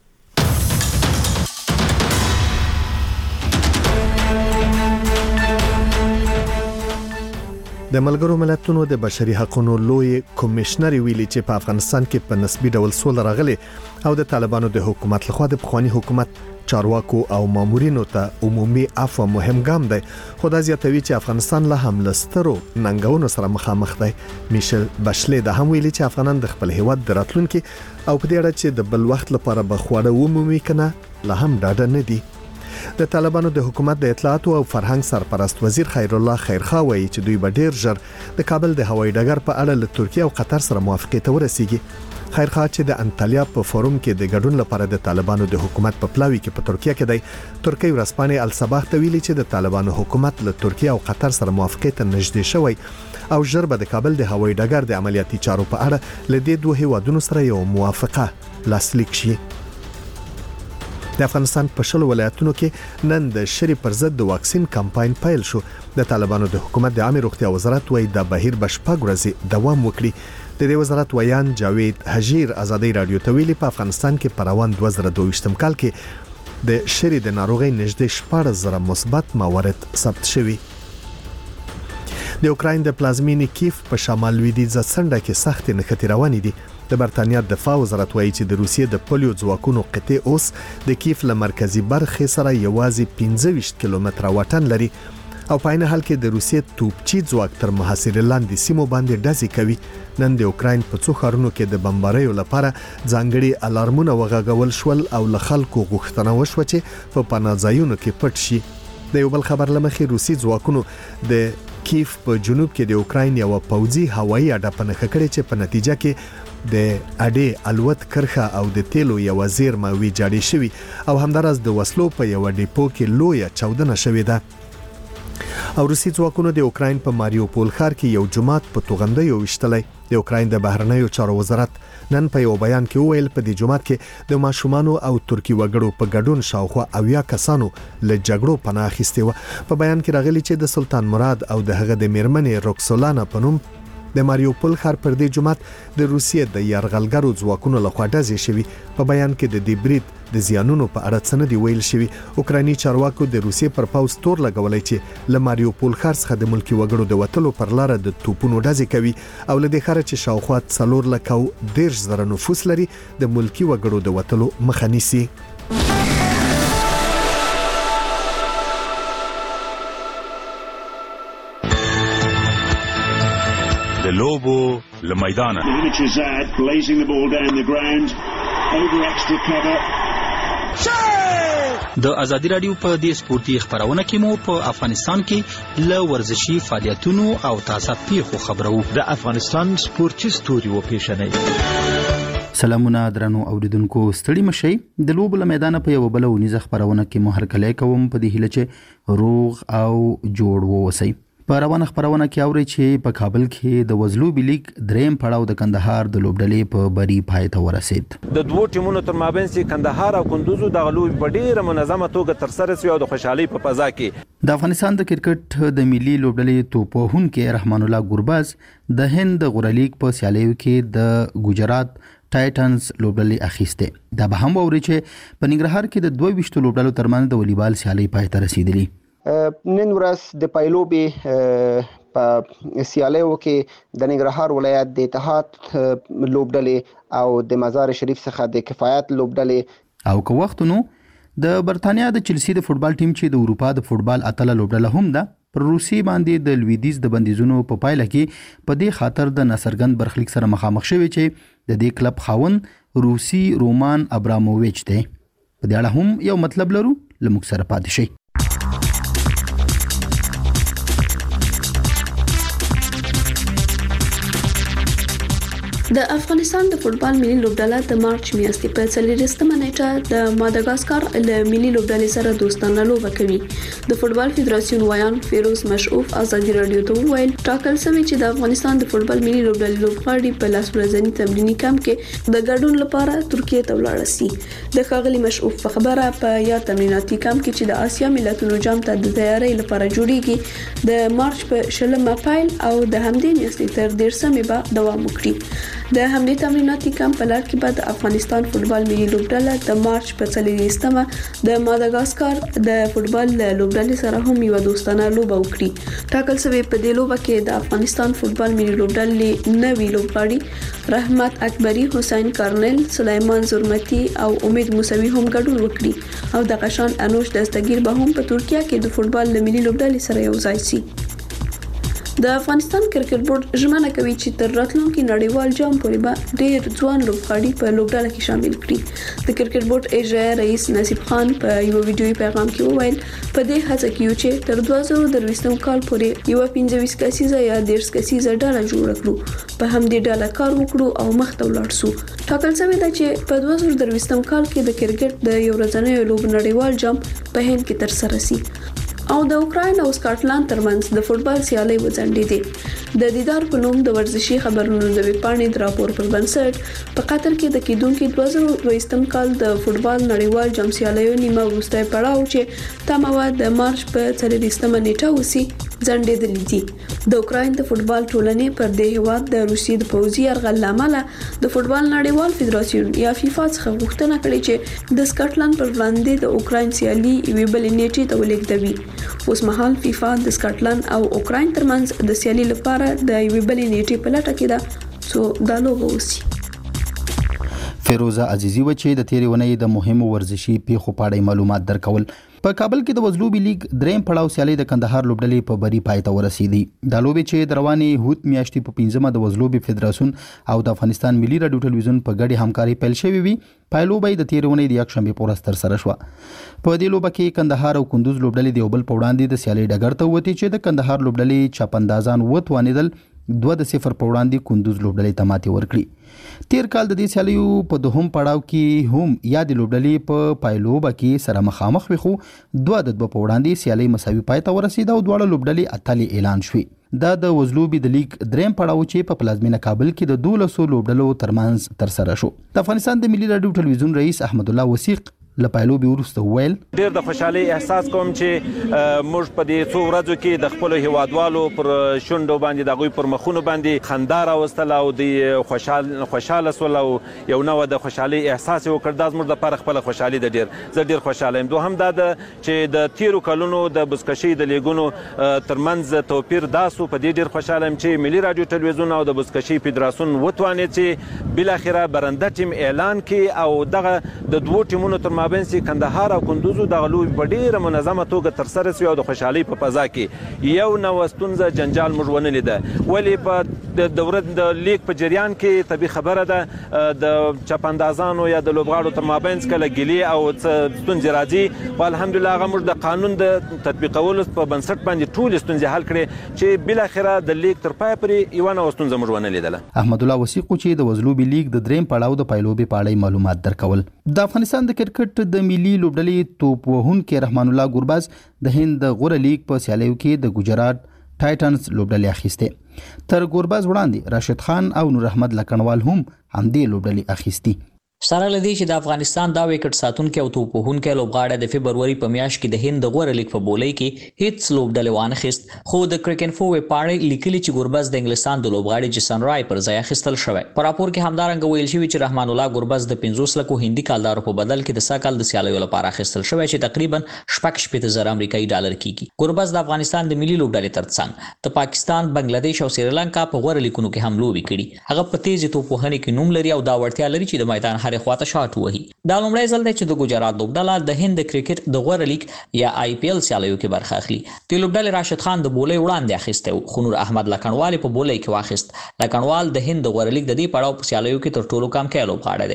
د ملګرو ملتونو د بشري حقوقو لوی کمشنر ویلي چې په افغانستان کې په نسبی ډول سول راغلي او د طالبانو د حکومت لخوا د پخوانی حکومت چارواکو او مامورینو ته عمومي عفو مهم ګام دی. خو دا زیاتوي چې افغانستان له هم لسترو ننګونو سره مخامخ دی. میشل بشلې د هم ویلي چې افغانان د خپل هیواد د راتلونکو او په دې اړه چې د بل وخت لپاره بخواړه عمومي کنه له هم ډاډه نه دي. د طالبانو د حکومت د اطلاعات او فرهنګ سرپرست وزیر خیر الله خیرخوا وایي چې دوی به ډیر ژر د کابل د هوایي ډګر په اړه له ترکیه او قطر سره موافقه ته ورسیږي. خیرخوا چې د انټالیا په فورم کې د ګډون لپاره د طالبانو د حکومت په پلاوي کې په ترکیه کې دی ترکیه ورسپانې الصباح ته ویلي چې د طالبانو حکومت له ترکیه او قطر سره موافقه ته نږدې شوی او ژر به د کابل د هوایي ډګر د عملیاتي چارو په اړه له دې دوه هیوادونو سره یو موافقه لاسلیک شي. د افغانستان په شلو ولایتونو کې نن د شری پر ضد د واکسین کمپاین پیل شو. د طالبانو د حکومت د عامه روغتیا وزارت وایي د بهیر بشپږ ورځې دوام وکړي. د دې وزارت ویان جاوید حجیر آزادۍ رادیو ته ویلي په افغانستان کې په روان 2022 کال کې د شری د ناروغۍ نږدې 14,000 مثبت موارد ثبت شوي. د اوکراین د پلازمینې کیف په شمال لویدیځ څنډه کې سخت نښتې روانې دي. د برتانیا دفاع وزارت وایي چې د روسیې د پولیو ځواکونو قطع اوس د کیف له مرکزی برخې سره یوازې 25 کیلومتره واټن لري او په عین حال کې د روسیې توپچی ځواک تر محاصرې لاندې سیمو باندې ډزې کوي. نن د اوکراین په څو ښارونو کې د بمباریو لپاره ځانګړي الارمونه وغږول شول او له خلکو غوښتنه وشوه چې په پناه ځایونو کې پټ شي. د یو بل خبر لمخې روسي ځواکونو د کیف په جنوب کې د اوکراین یو پوځي هوایي اډه په نښه کړې چې په نتیجه کې د اډې الوت کرخه او د تیلو یو زیرمه ویجاړې شوې او همدارس د وسلو په یو ډیپو کې لویه چاودنه شوې ده. او روسي ځواکونو د اوکراین په ماریوپول ښار کې یو جماعت په توغندیو وشتلې. د اوکراین د بهرنیو چارو وزارت نن په یو بیان کې وویل په دې جماعت کې د ماشومان او ترکی وګړو په ګډون شاوخوا 80 کسانو له جګړو پناه اخیستي و. په بیان کې راغلي چې د سلطان مراد او د هغه د میرمنې روکسولانا په نوم د ماریوپول ښار پر دې جماعت د روسیې د یرغلګرو ځواکونو لخوا ډزې شوې. په بیان کې د دې برید د زیانونو په اړه څه نه دی ویل شوی. اوکرایني چارواکو د روسیې پر پوز تور لګولای چې له ماریوپول ښار څخه د ملکی وګړو د وټلو پر لار د توپونو ډزې کوي او له دې ښار چې شاوخوا 4,000 نفوس لري د ملکی وګړو د وټلو مخه نیسي. د لوبو لمیدانه د ازادي رادیو په دې سپورتي خبرونه کې مو په افغانستان کې ل ورزشي فعالیتونو او تازه پیښو خبرو. د افغانستان سپورتي ستوري و پیښنې. سلامونه درنو اوریدونکو، ستړي مشي. د لوبو لمیدانه په یو بل ونیزه خبرونه کې مو هرکلی کوم په دې هیله چې روغ او جوړ ووسی. په روانه خبرونه کې اوري چې په کابل کې د وزلوبي لیګ دریم پړاو د کندهار د لوبډلې په بری پای ته ورسید. د دوه ټیمونو تر مابین چې کندهار او کندوز د غلوبي په ډیره منظمه توګه تر سره شوی او د خوشحالي په فضا کې د افغانستان د کرکټ د ملي لوبډلې توپوهونکو رحمان الله ګورباز د هند غورلیګ په سیالیو کې د ګجرات ټایټنز لوبډلې اخیسته. دا به هم اوري چې په ننګرهار کې د 22 لوبډلو ترمنځ د والیبال سیالي پای ته رسیدلی. نن ورځ د پایلوبي په سیالیو کې د ننګرهار ولایت د اتحاد لوبډلې او د مزار شریف څخه د کفایت لوبډلې او که وختونو د برتانیا د چلسی د فوتبال ټیم چې د اروپا د فوتبال اتله لوبډله هم ده پر روسي باندې د لویدیز د بندیزونو په پایله کې په دې خاطر د نصرګند برخلیک سره مخامخ شوی چې د دې کلب خاون روسي رومان ابراموویچ دی. په دې اړه هم یو مطلب لرو، لموږ سره پاتې شئ. د افغانستان د فوتبال ملي لوبډله د مارچ میاشتې په 4 نیټه د ماداګاسکار له ملي لوبډلې سره دوستانه لوبه کوي. د فوتبال فدراسیون ویان فیروز مشعوف ازادي رادیو ته وویل ټاکل شوی چې د افغانستان د فوتبال ملي لوبډلې لوبغاړي په لاس ورځني تمرینی کمپ کې د ګډون لپاره ترکیه ته ولاړ شي. د ښاغلي مشعوف په خبره په یا تمریناتي کمپ کې چې د آسیا ملتونو جام ته د تیاری لپاره جوړیږي د مارچ په 20 اپریل او د همدې میاشتې تر 13 به دوام وکړي. د همدې تمریناتي کمپ په لړ کې به د افغانستان فوتبال ملي لوبډله د مارچ په 4 د ماداګاسکار د فوتبال لوبډلې سره هم یو دوستانه لوبه وکړي. ټاکل شوی په دې لوبه کې د افغانستان فوتبال ملي لوبډلې نوي لوبغاړي رحمت اکبری، حسین کارنل، سلیمان زرمتی او امید موسوي هم ګډون وکړي او د قشان انوش دستگیر به هم په ترکیه کې د فوتبال ملي لوبډلې سره یو ځای شي. د افغانستان کرکټ بورډ ژمنه کوي چې تر راتلونکي نړیوال جام پورې به ډېر ځوان لوبغاړي په لوبډله کې شامل کړي. د کرکټ بورډ اجرایي رئیس نصیب خان په یو ویډیوي پیغام کې وویل په دې هڅه کې چې تر 2023 کال پورې یو 15 کسیزه یا 10 کسیزه ډله جوړ کړو، په همدې ډله کار وکړو او مخ ته ولاړ شو. ټاکل شوی دی چې په 2023 کال کې د کرکټ د یو ورځنیو لوبو نړیوال جام په هند کې ترسره شي او د اوکراین او سکاټلند ترمنځ د فوتبال سیالي وځنډېدې. د دیدار په نوم د ورزشي خبرونو د ویبپاڼې د راپور پر بنسټ په قطر کې د کیدونکو 2023 کال د فوتبال نړیوال جام سیالیو نیمه وروستی پړاو چې تمه د مارچ په 4 نیټه وسی ځنډېدلې دي. د اوکراین د فوتبال ټولنې پر دې هیواد د روسیې د پوځي یرغل لامل د فوتبال نړیوال فدراسیون یا فیفا څخه غوښتنه کړې چې د سکاټلند پر وړاندې د اوکراین سیالي یوې بلې نیټې ته ولېږدوي. اوس مهال فیفا د سکاټلند او اوکراین ترمنځ د سیالي لپاره د یوې بلې نیټې په لټه کې ده څو دا لوبه وسی. فیروزه عزیزی و چې د تیرې ونې د مهمو ورزشي پیښو په اړه معلومات درکول. په کابل کې د وزلوبي لیگ دریم پړاو سیالي د کندهار لوبډلې په بری پای ته ورسېدي. د لوبې چې د رواني هوت میاشتې په 15 د وزلوبي فدراسیون او د افغانستان ملي رادیو ټلویزیون په ګډي همکاري پیل شوې وي، پایلو به د تیرې ونې د یکشنبه په ورځ تر سره شو. په دې لوبه کې کندهار او کندوز لوبډلې د یو بل په وړاندې د سیالي ډګر ته وتی چې د کندهار لوبډلې چاپندازان وتوانیدل 2-0 په وړاندې کندوز لوبډلې ته ماتې ورکړي. تیر کال د دې سیالیو په دوهم پړاو کې هم یاد لوبډلې په پایلوبه کې سره مخامخ وي، خو 2-2 په وړاندې سیالي مساوي پای ته ورسېده او دواړه لوبډلې اتلې اعلان شوې. دا د وزلوبي د لیگ دریم پړاو چې په پلازمینه کابل کې د 12 لوبډلو ترمنځ تر سره شو. د افغانستان د ملي رادیو ټلویزیون رئیس احمد الله وثیق لپایلو به ورسته ویل ډیر د خوشحالي احساس کوم چې موږ په دې څو ورځو کې د خپل هیوادوالو پر شونډو باندې د غوي پر مخونو باندې خندا راوستل او د خوشاله سول او یو نوع د خوشحالي احساس وکړ. دا زموږ د پر خپل خوشحالي د ډیر زه ډیر خوشاله یم. دوهم دا چې د تیرو کلونو د بسکشي د لیګونو ترمنځ توپیر داسو په دې ډیر خوشاله یم چې ملي رادیو ټلویزیون او د بسکشي فدراسیون وتوانید چې بل اخره برنده ټیم اعلان کړي او دغه د دوه ټیمونو تر مابین سي کندهار او کندوزو د غلو په ډیره منظمه توګه تر سره سي او د خوشحالي په فضا کې یو نو ستونزه جنجال موږ ونه لیده. ولی په د دورې د لیگ په جریان کې طبي خبره ده د چاپندازانو یا د لوبغاړو تر مابین کله ګلی او ستونزې راځي او الحمدلله هغه موږ د قانون د تطبیقولو په بنسټ باندې ټول ستونزې حل کړي چې بل اخره د لیگ تر پای پورې یو نو ستونزه موږ ونه لیدله. احمد الله وثیق چې د وزلوبي لیگ د دریم پړاو د پایلوبي په اړه معلومات درکول. د افغانستان د کرکټ د ملي لوبډلې توپ وهونکي رحمان الله ګورباز د هند د غوره لیگ په سیالیو کې د ګجرات ټایټنز لوبډلې اخیسته. تر ګورباز وړاندې راشد خان او نور احمد لکنوال هم همدې لوبډلې اخیستي. سره لدی چې د افغانستان دا وکټ ساتونکو او توپوهونکو لوبغاړي د فبرवरी په میاشت کې د هند د غوړه لیگ په بولۍ کې هیڅ لوبډلې وانه خست، خو د کرکټ ویب پاڼې لیکلي چې ګورباز د انګلستان د لوبغاړي جسن رای پر ځای اخیستل شوی. په راپور کې همدارنګه ویل شوی چې رحمان الله ګورباز د 500 لکو هندي کالدارو په بدل کې د ساکال د سیالیو لپاره اخیستل شوی چې تقریبا 8.8 امریکایي ډالر کیږي. ګورباز د افغانستان د ملي لوبډلې ترڅنګ د پاکستان، بنگلاديش او سریلانکا په غوړه لیګونو کې هم لوبي کړي. هغه په تیزی توپوهنې کې نوم لري او دا وړتیا لري چې د میدان هرې خواته شاټ وهي. دا لومړی ځل دی چې د ګجرات لوبډله د هند د کرکټ د غوره لیگ یا IPL سیالیو کې برخه اخلي. د لوبډلې راشد خان د بولۍ وړاندې اخیسته، خو نور احمد لکنوال په بولۍ کې واخیست. لکنوال د هند د غوره لیگ د دې پړاو په سیالیو کې تر ټولو کم کې لوبغاړی دی.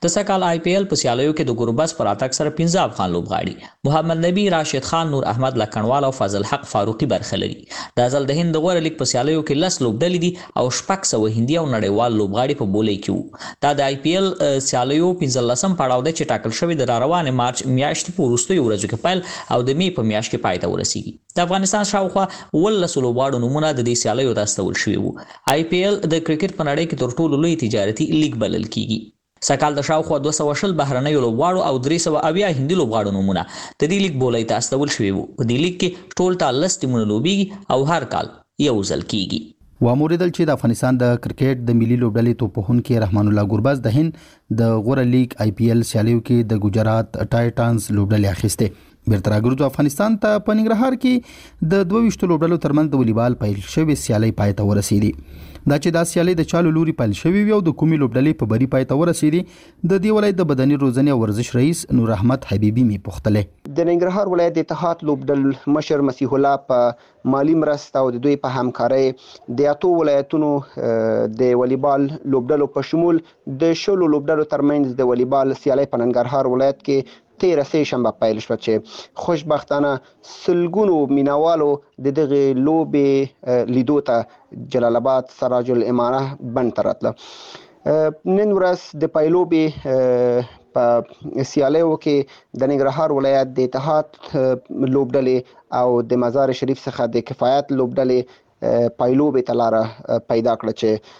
د سکهال آی پی ایل په سیالیو کې د ګوربز پر اتاک سره 15 افغان لوبغاړي محمد نبی، راشد خان، نور احمد لکنوال او فضل حق فاروقي برخه لري. دا ځل د هند د غوړه لیګ په سیالیو کې 10 لوبډلې دي او 600 هندي او نړیوال لوبغاړي په بولۍ کې وو. دا د آی پی ایل سیالیو 15 پړاو دی چې ټاکل شوی د روانه مارچ میاشتې په وروستیو ورځو کې پیل او د می په میاشت کې پای ته ورسیږي. د افغانستان شاوخوا 18 لوبغاړو نمونه د دې سیالیو راستول شوي وو. آی پی ایل د کرکټ په نړۍ کې تر ټولو لوی تجارتي لیګ بلل کیږي. سکهال د شاوخوا 200 بهرنۍ لوبغاړو او 380 هندي لوبغاړو نمونه د دې لیګ بولۍ ته استول شوي وو. په دې لیګ کې ټول 10 ټیمونه لوبېږي او هر کال یو ځل کیږي. واموریدل چې د افغانستان د کرکټ د ملي لوبډلې توپوهونکي رحمان الله ګوربز د هند د غوره لیګ آی پی ایل سیالیو کې د ګجرات ټایټانز لوبډلې اخیسته. بیرته راګرځو افغانستان ته. په ننګرهار کې د 22 لوبډلو ترمنځ د والیبال پیل شوی سیالي پای ته ورسېدي. دا چې دا سیالي د چالو لوري پیل شوی او د کومي لوبډلې په بری پای ته ورسېدي د دې ولایت د بدني روزنې او ورزش رئیس نور احمد حبیبي می پوښتله. د ننګرهار ولایت د اتحاد لوبډل مشر مسیح الله په مالی مرسته او د دوی په همکارۍ د اتو ولایتونو د والیبال لوبډلو په شمول د شلو لوبډلو ترمنځ د والیبال سیالي په ننګرهار ولایت کې 13 شنبه پیل شو چې خوشبختانه سلګونو مینوالو د دغه لوبې لیدو ته جلال آباد سراج الاماره بند ته راتله. نن ورځ د پایلوبې په سیالیو کې د ننګرهار ولایت د اتحاد لوبډلې او د مزار شریف څخه د کفایت لوبډلې پایلوبې ته لاره پیدا کړه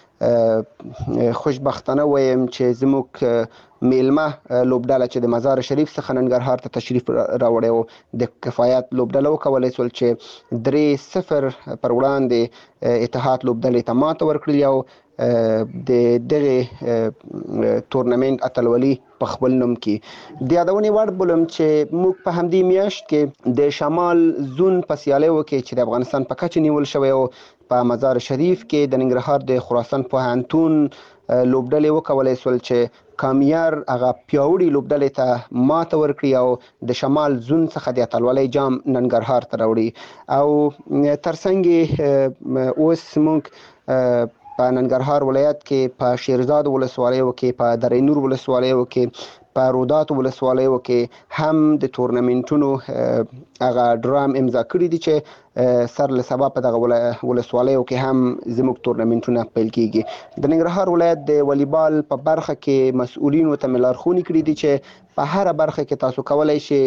چې خوشبختانه وایم چې زموږ میلمه لوبډله چې د مزار شریف څخه ننګرهار ته تشریف راوړی و د کفایت لوبډله وکولی شول چې 3-0 پر وړاندې اتحاد لوبډلې ته ماته ورکړي او د دغه تورنمنت اتلولي په خپل نوم کې. د یادونې وړ بولم چې موږ په همدې میاشت کې د شمال زون په سیالیو کې چې د افغانستان په کچه نیول شوی او په مزار شریف کې د ننګرهار د خراسان پوهنتون لوبډلې وکولی شول چې کامیار هغه پیاوړي لوبډلې ته ماته ورکړي او د شمال زون څخه د اتلولۍ جام ننګرهار ته راوړي. او ترڅنګ اوس موږ په ننګرهار ولایت کې په شیرزاد ولسوالیو کې په درې نور ولسوالیو کې په رودات ولسوالیو کې هم د تورنمنټونو هغه ډرام امضا کړی دي چې سر له سبا په دغه ولسوالیو کې هم زموږ تورنمنټونه پیل کیږي. د ننګرهار ولایت د والیبال په برخه کې مسؤلینو ته لارښوونې کړې دي چې په هر برخه کې تاسو کولای شئ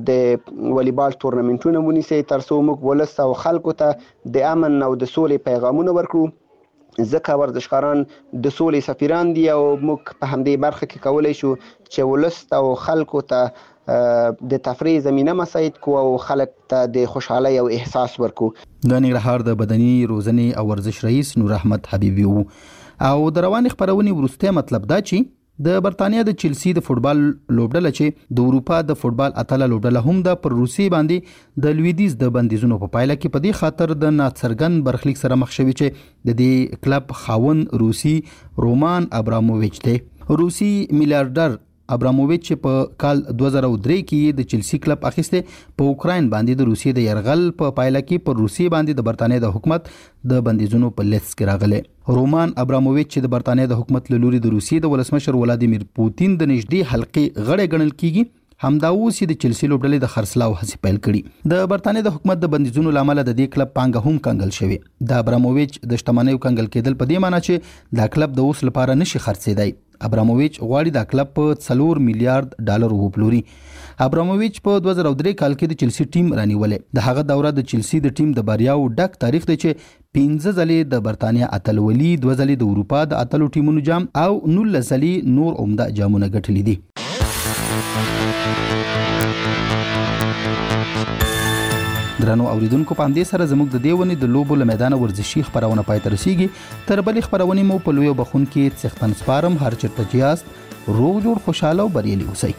د والیبال تورنمنټونه ونیسئ ترڅو موږ ولس او خلکو ته د امن او د سولې پیغامونه ورکړو. ځکه ورزشکاران د سولې سفیران دي او موږ په همدې برخه کې کولای شو چې ولس او خلکو ته د تفریح زمینه مساعد کو او خلک ته د خوشحالۍ او احساس ورکو. د ننګرهار د بدني روزنې او ورزش رئیس نور احمد حبیبي وو. او د روانې خبرونې وروسته مطلب دا چې د برتانیا د چلسی د فوتبال لوبډله چې د اروپا د فوتبال اتله لوبډله هم د پر روسي باندې د لویدیز د بندیزونو په پایله کې په دې خاطر د ناڅرګند برخلیک سره مخ شوی چې د دې کلب خاون روسي رومان ابراموویچ دی. روسي میلیارډر ابراموویچ په کال 2003 کې د چلسی کلب اخیسته په اوکراین باندې د روسیې د يرغل په پایله کې پر روسي باندې د برتانیا د حکومت د بندیزونو په لیست کې راغله. رومان ابراموویچ چې د برتانیا د حکومت له لوري د روسیې د ولسمشر ولادیمیر پوتین د نږدې حلقې غړی ګڼل کیږي. همدا اوس د چلسی لوبډلې د خرڅلاو هڅې پیل کړي. د برتانیا د حکومت د بندیزونو لامل د دې کلب پانګه هم کنګل شوی. د ابراموویچ د شتمنیو کنګل کېدل په دې معنی چې دا کلب د اوس لپاره نشي خرڅېدای. ابراموویچ غواړي دا کلب په 4 میلیارډ ډالر وپلوري. ابراموویچ په 2003 کال کې د چلسی ټیم رانیولې. د هغه دوره د چلسی د ټیم د بریاو ډک تاریخ دی چې 15 ځلې د برتانیا اتلولي، 2 ځلې د اروپا د اتلو ټیمونو جام او 19 ځلې نور عمده جامونه ګټلي دي. درنو اوریدونکو په همدې سره زموږ د دیونې د لوبو له میدان ورزشي خبرونه پای ته رسیږي. تر بلې خبرونه مو په لوی بخون کې څښتن سپارم. هر چیرته چې یاست روغ جوړ خوشاله او بریالي اوسئ.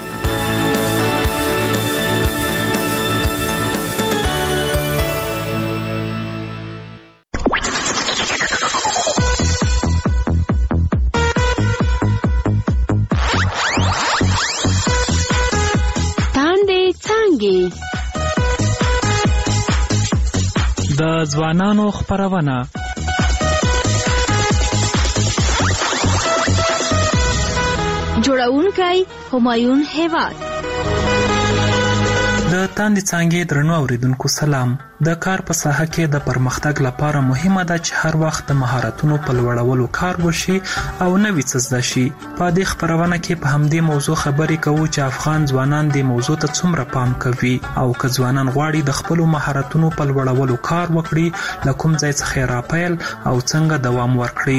د ځوانانو خبرونه جوړونکی همایون هیواد. د تاندې څانګې درنو اوریدونکو سلام. د کار په ساحه کې د پرمختګ لپاره مهمه ده چې هر وخت د مهارتونو په لوړولو کار وشي او نوي څه زده شي. په دې خبرونه کې په همدې موضوع خبرې کوو چې افغان ځوانان دې موضوع ته څومره پام کوي او که ځوانان غواړي د خپلو مهارتونو په لوړولو کار وکړي له کوم ځای څخه راپیل او څنګه دوام ورکړي.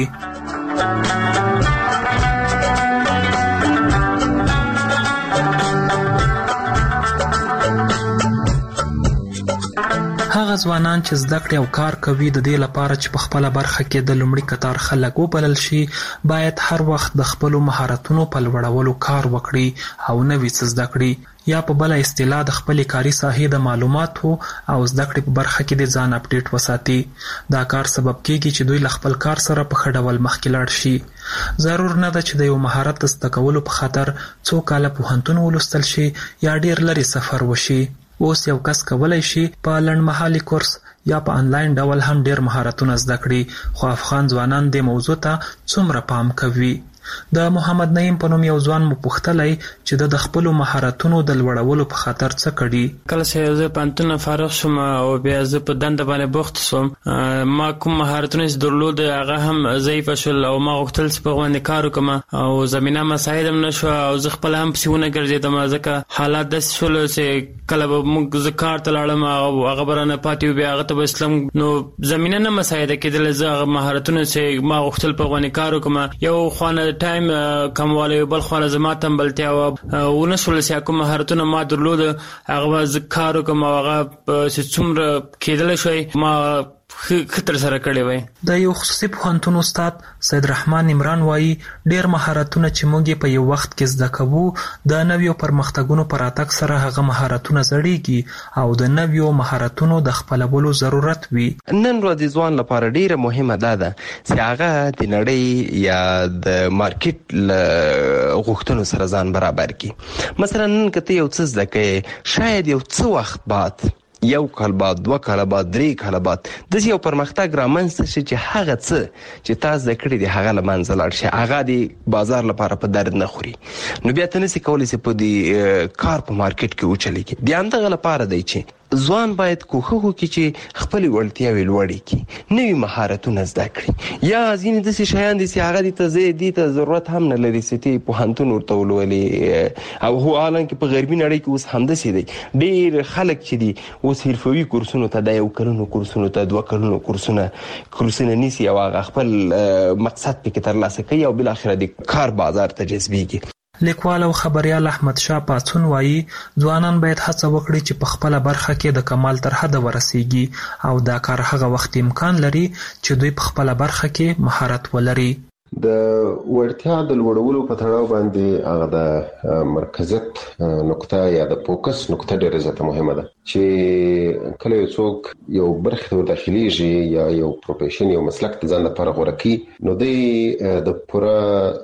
هغه ځوانان چې زده کړې او کار کوي د دې لپاره چې په خپله برخه کې د لومړي کتار خلک وبلل شي باید هر وخت د خپلو مهارتونو په لوړولو کار وکړي او نوي څه زده کړي، یا په بله اصطلاح د خپلې کاري ساحې د معلوماتو او زده کړې په برخه کې د ځان اپډیټ وساتي. دا کار سبب کیږي چې دوی له خپل کار سره په ښه ډول مخکې لاړ شي. ضرور نه ده چې د یو مهارت د زده کولو په خاطر څو کاله پوهنتون ولوستل شي یا ډیر لرې سفر وشي. اوس یو کس کولی شي په لنډمهالي کورس یا په انلاین ډول هم ډیر مهارتونه زده کړي، خو افغان ځوانان دې موضوع ته څومره پام کوي؟ د محمد نعیم په نوم یو ځوان مو پوښتلی چې د خپلو مهارتونو د لوړولو په خاطر څه کړي. کله چې زه پوهنتون فارغ شوم او بیا زه په دنده باندې بوخت شوم، ما کوم مهارتونه چې درلود هغه هم ضعیفه شول او ما غوښتل چې په هغو باندې کار وکړم او زمینه مساعد هم نه شوه او زه خپله هم پسې ونه ګرځېدم ځکه حالات داسې شول چې کله به زه کار ته لاړم او هغه به رانه پاتې و، بیا هغه ته به اسلم نو زمینه نه مساعده کېدله. زه هغه مهارتونه چې ما غوښتل په هغو باندې کار وکړم، یو خوانه ټایم کموالی، بل خواله زما تنبلتیا وه، ونه شول چې کوم مهارتونه ما درلود هغه به زه کار وکړم او هغه چې څومره کېدلی شوی ما ښه ترسره کړی وای. د یو خصوصي پوهنتون استاد سید رحمان عمران وایي ډیر مهارتونه چې موږ په یو وخت کې زده کوو د نویو پرمختګونو پر راتګ سره هغه مهارتونه زړیږي او د نویو مهارتونو د خپلولو ضرورت وي. نن ورځ ځوان لپاره ډیره مهمه ده چې هغه د نړۍ یا د مارکیټ غوښتنو سره ځان برابر کړي. مثلا نن که ته یو څه زده کوې، شاید یو څه وخت بعد، یو کال بعد، 2 کاله بعد، 3 کاله بعد داسې یو پرمختګ رامنځته شي چې هغه څه چې تا زده کړي دي هغه له منځه لاړ شي، هغه د بازار لپاره په درد نه خوري، نو بیا ته نسې کولی چې په دې کار په مارکیټ کې وچلېږي. د همدغه لپاره دی چې ځوان باید کوښښ وکړي چې خپلې وړتیاوې لوړې کړي، نوي مهارتونه زده کړي. یا ځینې داسې شیان دي چې هغه دې ته ضرورت هم نه لري چې ته پوهنتون ورته ولولې، او هو حالانکې په غربي نړۍ کې اوس همداسې دی. ډېر خلک چې دي اوس حرفوي کورسونو ته، د 1 کلونو کورسونو ته، 2 کلونو کورسونه نیسي او هغه خپل مقصد پکې ترلاسه کوي او بالاخره د کار بازار ته جذبېږي. لیکوال او خبریال احمد شاه پاڅون وایي ځوانان باید هڅه وکړي چې په خپله برخه کې د کمال تر حده ورسیږي او دا کار هغه وخت امکان لري چې دوی په خپله برخه کې مهارت ولري. د وړتیا د لوړولو په تړاو باندې هغه د مرکزیت نقطه یا د فوکس نقطه ډېره زیاته مهمه ده چې کله یو څوک یو برخه ته داخليږي یا یو پروفیشن یو مسلک ته ځان لپاره غوړه کوي، نو د پوره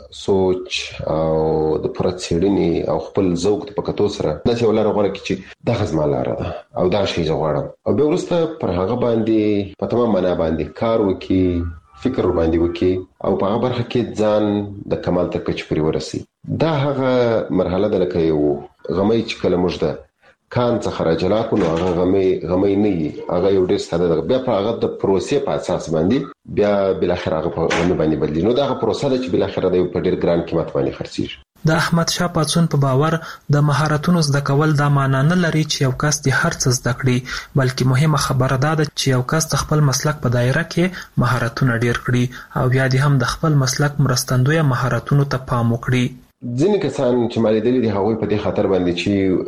سوچ او د پوره څېړنې او خپل ذوق په کتو سره دا چې ولر غوړه کوي چې دغه زما لاره ده او دا شی زه غواړم او به ورسته پر هغه باندې په تمام معنا باندې کار وکړي، فکر باندې وکړي او په هغه برخه کې ځان د کمال تر کچې پورې ورسي. دا هغه مرحله ده لکه یو غمی چې کله موږ د کان څخه راجلا کړو، نو هغه غمی نه وي، هغه یو ډېر ساده ده. بیا په هغه د پروسې په اساس باندې بیا بالاخره هغه په غمی باندې بدلي، نو دا هغه پروسه ده چې بالاخره د په ډېر ګران قیمت باندې خرڅېږي. د احمد شاه پاڅون په باور د مهارتونو زده کول دا معنا نه لري چې یو کس د هر څه زده کړي، بلکې مهمه خبره ده چې یو کس د خپل مسلک په دایره کې مهارتونه ډیر کړي او بیا دې هم د خپل مسلک مرستندویه مهارتونو ته پام وکړي. ځینې کسان چې ما لیدلي دي هغوی په دې خاطر باندې چې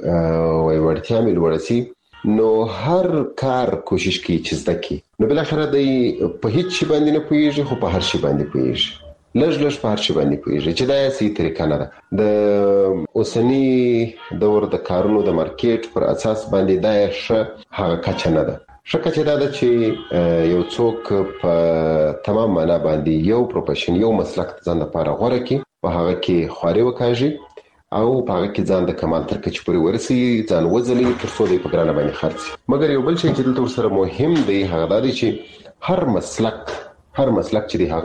وړتیا مې لوړه سي، نو هر کار کوشش کوي چې زده کړي، نو بالاخره دی په هیڅ شي باندې نه پوهېږي خو په هر شي باندې پوهېږي، لږ په هر شي باندې پوهېږي چې دا صحیح طریقه نه ده. د اوسني دور د کارونو د مارکیټ پر اساس باندې دا ښه هغه کچه نه ده. ښه کچه دا ده چې یو څوک په تمام معنا باندې یو پروفیشن یو مسلک ځان لپاره غوره کړي، په هغه کې خواري وکاږي او په هغه کې ځان د کمال تر کچې پورې ورسي، ځان وځلي تر څو دی په ګرانه باندې خرڅ. مګر یو بل شی چې دلته ورسره مهم دی هغه دا دی چې هر مسلک چې دی هغه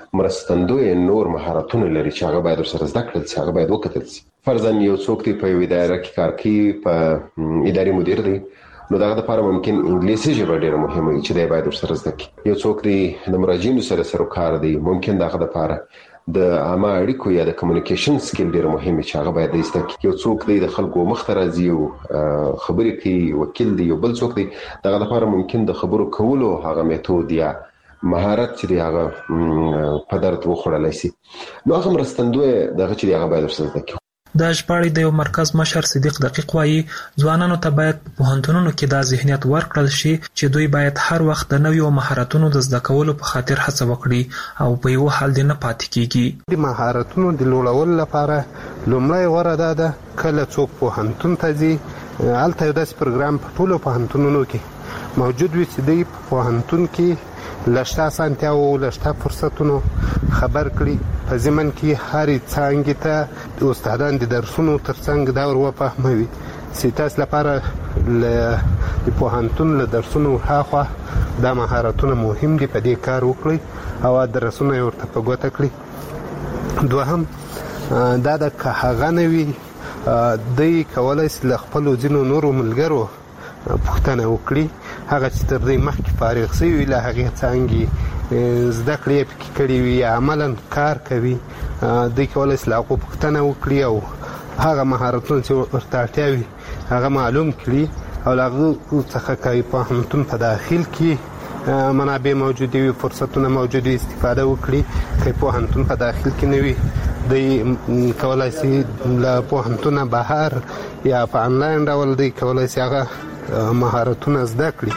مرستندوی نور مهارتونه لري چې هغه باید سره زده کړل شي، هغه باید وکتل شي. فرضاً یو څوک دی په یوه اداره کې کار کوي، په اداري مدیر دی، نو دغه لپاره ممکن انګلیسي ژبه ډیره مهمه وي چې دی باید ورسره زده کړي. یو څوک دی د مراجعینو سره کار دی، ممکن دغه لپاره د عامه اړیکو یا د کمیونیکیشن سکیل ډیره مهمه چې هغه باید زده کړي. یو څوک دی د خلکو مخ ته راځي او خبرې کوي، وکیل دی، یو بل څوک دی، دغه لپاره ممکن د خبرو کولو هغه میتود یا مهارت چې دی هغه په درد وخوړلی شي. نو هغه مرستندوی دغه چې دی هغه باید ورسره زده کړي. د ژباړې د یو مرکز مشر صدیق دقیق وایي ځوانانو ته باید په پوهنتونونو کې دا ذهنیت ورکړل شي چې دوی باید هر وخت د نویو مهارتونو د زده کولو په خاطر هڅه وکړي او په یو حال دې نه پاتې کیږي. د مهارتونو د لوړولو لپاره لومړی غوره ده کله څوک پوهنتون ته ځي، هلته یو داسې پروګرام په ټولو پوهنتونونو کې موجود وي چې دوی په پوهنتون کې لشته اسانتیاو او لشته فرصتونو خبر کړي. په ضمن کې هرې څانګې ته استادان د درسونو ترڅنګ دا ور وفهموي چې تاسو لپاره د پوهنتون له درسونو هاخوا دا مهارتونه مهم دي، په دې کار وکړئ او درسونه یې ورته په ګوته کړي. دوهم دا د که هغه نه وي دوی کولی شي له خپلو ځینو نورو ملګرو پوښتنه وکړي، هغه چې تر دې مخکې فارغ شوي له هغې څانګې زده کړې یې پکې کړې وي یا عملا کار کوي، دوی کولی شي له هغو پوښتنه وکړي او هغه مهارتونه چې ورته اړتیا وي هغه معلوم کړي او له هغو څخه که پوهنتون په داخل کې منابع موجودې وي، فرصتونه موجود وي، استفاده وکړي. که پوهنتون په داخل کې نه وي دوی کولی شي له پوهنتونه بهر یا په انلاین ډول دوی کولی شي هغه مهارتونه زده کړي.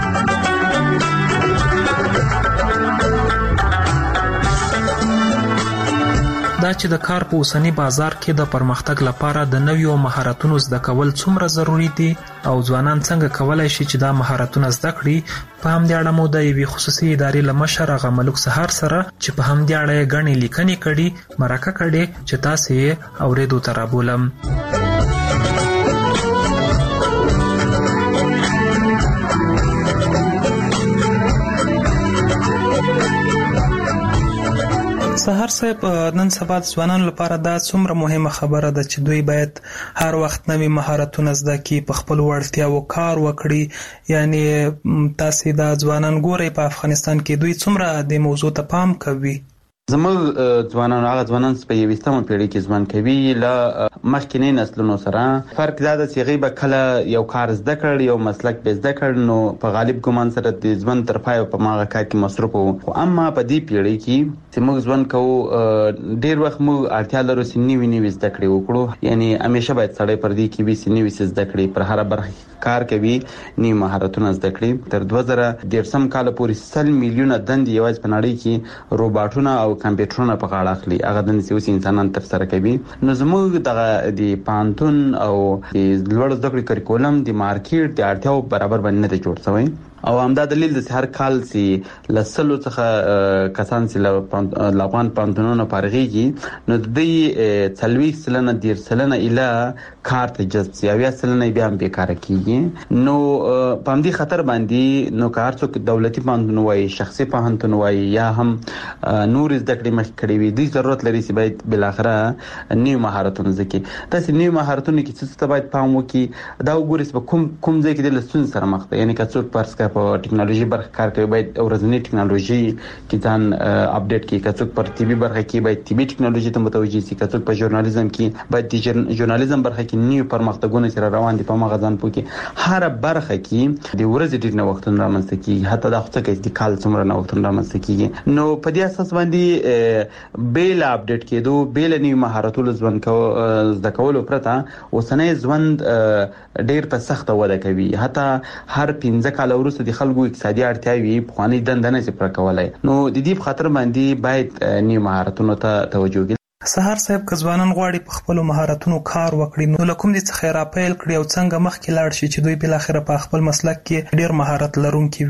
دا چې د کار په اوسنی بازار کې د پرمختګ لپاره د نویو مهارتونو زده کول څومره ضروری دي او ځوانان څنګه کولای شي چې دا مهارتونه زده کړي، په همدې اړه مو د یوې خصوصي ادارې له مشر هغه ملک سهار سره چې په همدې اړه یې ګڼې لیکنې کړي مرکه کړې چې تاسې یې اورېدو ته رابولم. سهار صاحب، نن سبا ځوانانو لپاره دا څومره مهمه خبره ده چې دوی باید هر وخت نوي مهارتونه زده کړي، په خپلو وړتیاوو کار وکړي. یعنی تاسې دا ځوانان ګورئ په افغانستان کې دوی څومره د موضوع ته پام کوي؟ زموږ ځوانان هغه ځوانان په 21مه پیړۍ کې ژوند کوي له مخکینی نسلونو سره. فرق دا ده چې هغوی به کله یو کار زده کړ، یو مسلک به زده کړ، نو په غالب ګمان سره د ژوند تر پایه په هغه کار کې مصروف وو. خو اما په دې پیړۍ کې چې موږ ژوند کوو ډېر وخت موږ اړتیا لرو چې نوي زده کړې وکړو. یعنی همیشه باید سړی پر دې کې وي چې نوي څه زده کړي، پر هره برخه کار کوي، نوي مهارتونه زده کړي. تر 2013 کال پورې 100 میلیونه دندې یوازې په نړۍ کې روباټونه او کمپیوټرونه په غاړه اخلي، هغه دندې چې اوس انسانان ترسره کوي. نو زموږ دغه د پوهنتون او د لوړ زده کړې کریکولم د مارکیټ د اړتیاو برابر باندې نه دی جوړ شوی. او همدا دلیل د هر کال چې لسلو څخه کسان چې له افغان پوهنتونونو فارغېږي نو د دوی 40% 10% اله کار ته جذب شي، 70% بیا هم بیکاره کېږي. نو په همدې خطر باندې نو که هر څوک دولتي پوهنتون وایي، شخصي پوهنتون وایي یا هم نور زده کړې مخکې کړې وي، دوی ضرورت لري چې باید بالاخره نوي مهارتونه زده کړي. داسې نوي مهارتونه کې څه ته باید پام وکړي، دا وګورئ چې په کوم ځای کې د ستونزې سره مخ دی. یعنې که څوک فرض کړه په ټکنالوژي برخه کار کوي باید ورځنی ټکنالوژي کې ځان اپډیټ کړي، که څوک پر طبي برخه کې باید طبي ټکنالوژي ته متوجه شي، که څوک په ژورنالیزم کې باید د ژورنالیزم برخه کې نوي پرمختګونه چې روان دي په هغه ځان پوه کړي. هر برخه کې د ورځې ډېر نوښتونه رامنځته کېږي، حتی دا خو څه کوي د کال څومره نوښتونه رامنځته کېږي. نو په دې اساس باندې بیل اپډیټ کېدو، بیل نوي مهارتونو زده کولو پرته اوسنی ژوند ډېر په سخته وده کوي. حتی هر 15 کال وروسته د خلکو اقتصادي اړتیاوې پخوانۍ دنده نه شي پوره کولی. نو د دې په خاطر باندې باید نوي مهارتونو ته توجه وکړي. سهار صاحب، که ځوانان غواړي په خپلو مهارتونو کار وکړي نو له کوم دې څخه یې راپیل کړي او څنګه مخکې لاړ شي چې دوی بالاخره په خپل مسلک کې ډېر مهارت لرونکي وي؟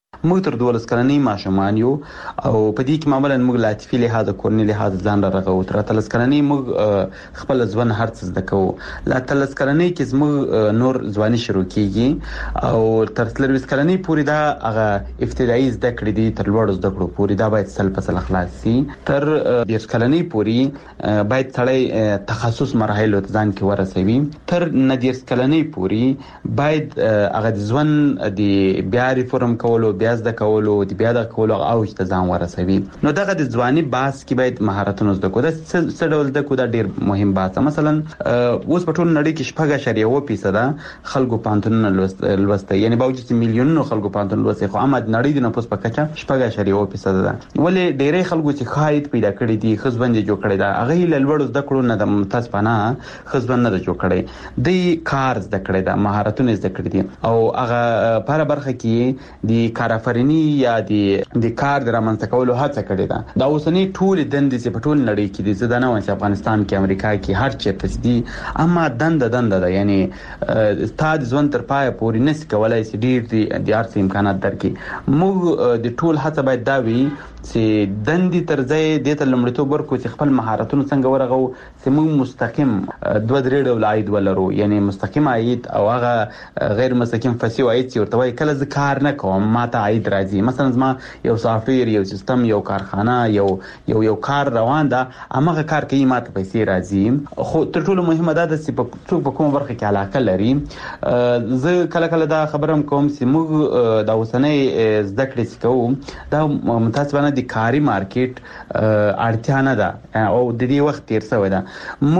موږ تر 12 کلنۍ ماشومان یو او په دې کې معمولا موږ لاتفي لحاظ کورنی لحاظ ځان رغو. تر 13 کلنۍ موږ خپل ځوان هر څه زده کوو. لا 13 کلنۍ کې موږ نور ځواني شروع کیږي او تر 13 کلنۍ پورې دا هغه ابتدایي زده کړې دي تر لوړ زده کړو پورې دا باید سل په سل خلاص شي. تر 10 کلنۍ پورې باید سړی تخصص مراحل ته ځان کې ورسوي. تر 19 کلنۍ پورې باید هغه ځوان د بیا ریفورم کولو بیا زده کولو د بیا د کولو او چې ځان ورسوي. نو دغه د ځواني باس کې باید مهارتونه زده کو. دا څه ډول زده کو دا ډیر مهم باس. مثلا اوس په ټول نړۍ کې 4.1% خلکو پانتون لوسته یعنی باوجود چې میلیونونو خلکو پانتون لوسته خو امد نړۍ د نفوس په کچه 4.1% ده. ولې ډیرې خلکو چې خاید پیدا کړی دي خزبند جوړ کړی دا هغه له لوړ زده کړو نه د متاسفانه خزبند نه جوړ کړی دی کار زده کړی دا مهارتونه زده کړی دي او هغه په برخه کې د کارآفرینی یا د کار د رامنځته کولو هڅه کړې ده. دا اوسنی ټول دندې چې په ټول نړۍ کې دي زه دا نه وایم چې افغانستان کې امریکا کې هر چیرته دي اما دنده ده یعنی ستاد ځوان تر پای پورې نس کولای شي ډیر د ارث امکانات درکې. موږ د ټول هڅه باید دا وي چې دندې تر ځای د ته لمړیتوب ورکو چې خپل مهارتونه څنګه ورغو چې موږ مستقیم 2-3 ډول عاید ولرو یعنی مستقیم عاید او هغه غیر مستقیم فسیو عاید چې ورته وایي کله ز کار نه کوم ماته عاید راځي. مثلا زما یو سافټویر یو سیستم یو کارخانه یو کار روان ده هغه کار کوي ماته پیسې راځي. خو تر ټولو مهمه ده چې څوک په کومه برخه کې علاقه لري. زه کله دا خبرم کوم چې موږ د اوسنۍ زده کړې چې کوو دا متاسفانه د کاري مارکیټ اړتیا نه ده او د دې وخت تیر شوی ده.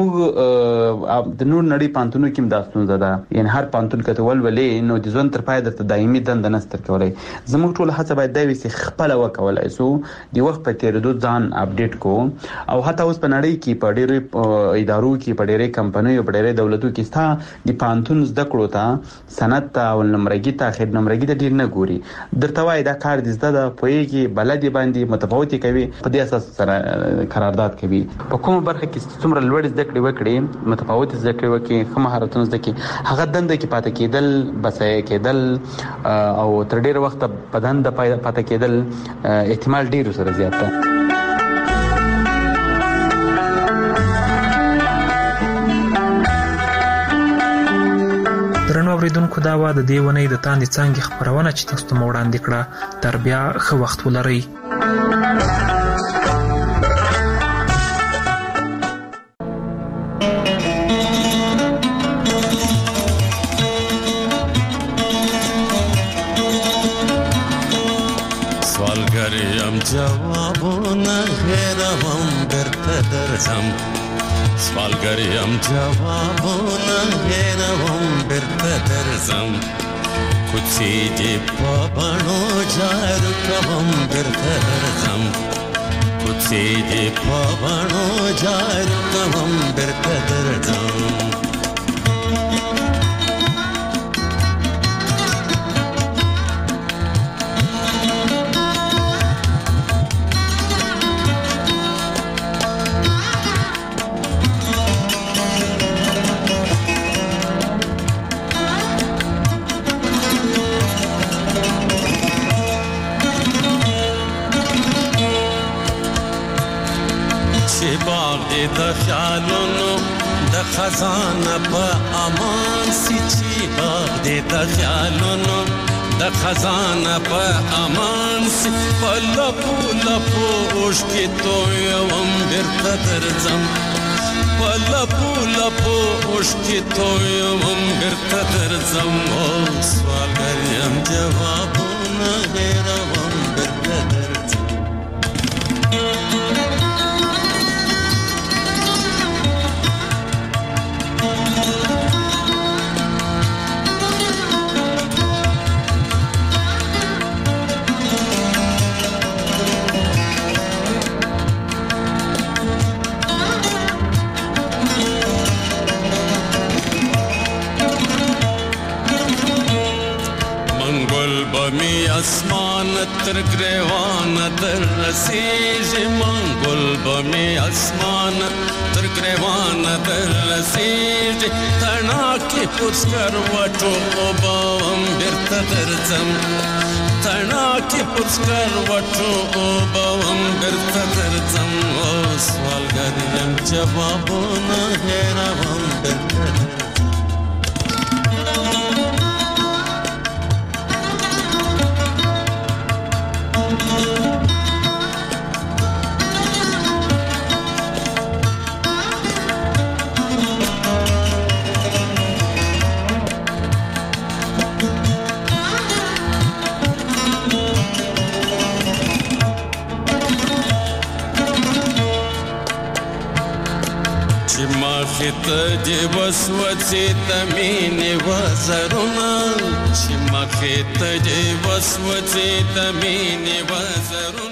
موږ د نور نړۍ پانتونو کې دا ستونزه ده یعنی هر پانتون کته ولولې نو د ځون تر پای د دایمي دنده نستر کولای. زموږ ټول هڅه باید دا وي چې خپل وکولای سو د وخت په تیریدو ځان اپډیټ کو او حتی اوس په نړۍ کې په ډېرو ادارو کې په ډېرې کمپنیو په ډېرې دولتو کې ستا د پانتون زده کړو ته سند ته او نمرګي ته خیر نمرګي ته ډیر نه ګوري درته وای دا کار د زده د پویږي بلدي باندې متفاوتي کوي په دې اساس سره قرارداد کوي. په کومه برخه کې څومره لوړ زده کړې وکړي متفاوتي زده کړې وکړي خو مهارتونه زده کړي هغه دنده کې پاتې کېدل بسای کېدل او تر ډیر وخت په دنده پاتې کېدل احتمال ډیر سره زیات ده. درنو اوریدونکو دا و د دې ونې د تاندې څانګې خپرونه چې تاسو ته وړاندې کړه. تر بیا ښه وخت ولرئ. جوابونه هېروم درته درځم سوالګریم جوابونه هېروم درته درځم کوڅې دې په بڼو جارو کوم درته درځم کوڅې دې په بڼو جارو کوم درته درځم. د خیالونو د خزانه په امان سي چې باغ دې د خیالونو د خزانه په امان سي په لپو لپو اوښکې تویوم بیرته درځم په لپو لپو اوښکې تویوم بیرته درځم. او سوالګر یم جوابونه هېروم بیرته درځم. اسمان تر گریوان در رسیږي منګل بمې اسمان تر ګریوان دررسېږي تڼاکې پر سکروټو اوبه هم بېرته درځم تڼاکې پر سکروټو اوبه هم بېرته درځم سوالګر یم جوابونه هېروم بېرته ته دې وسوځې د مینې وزرونه چې مخې ته دې وسوځې د مینې وزرونه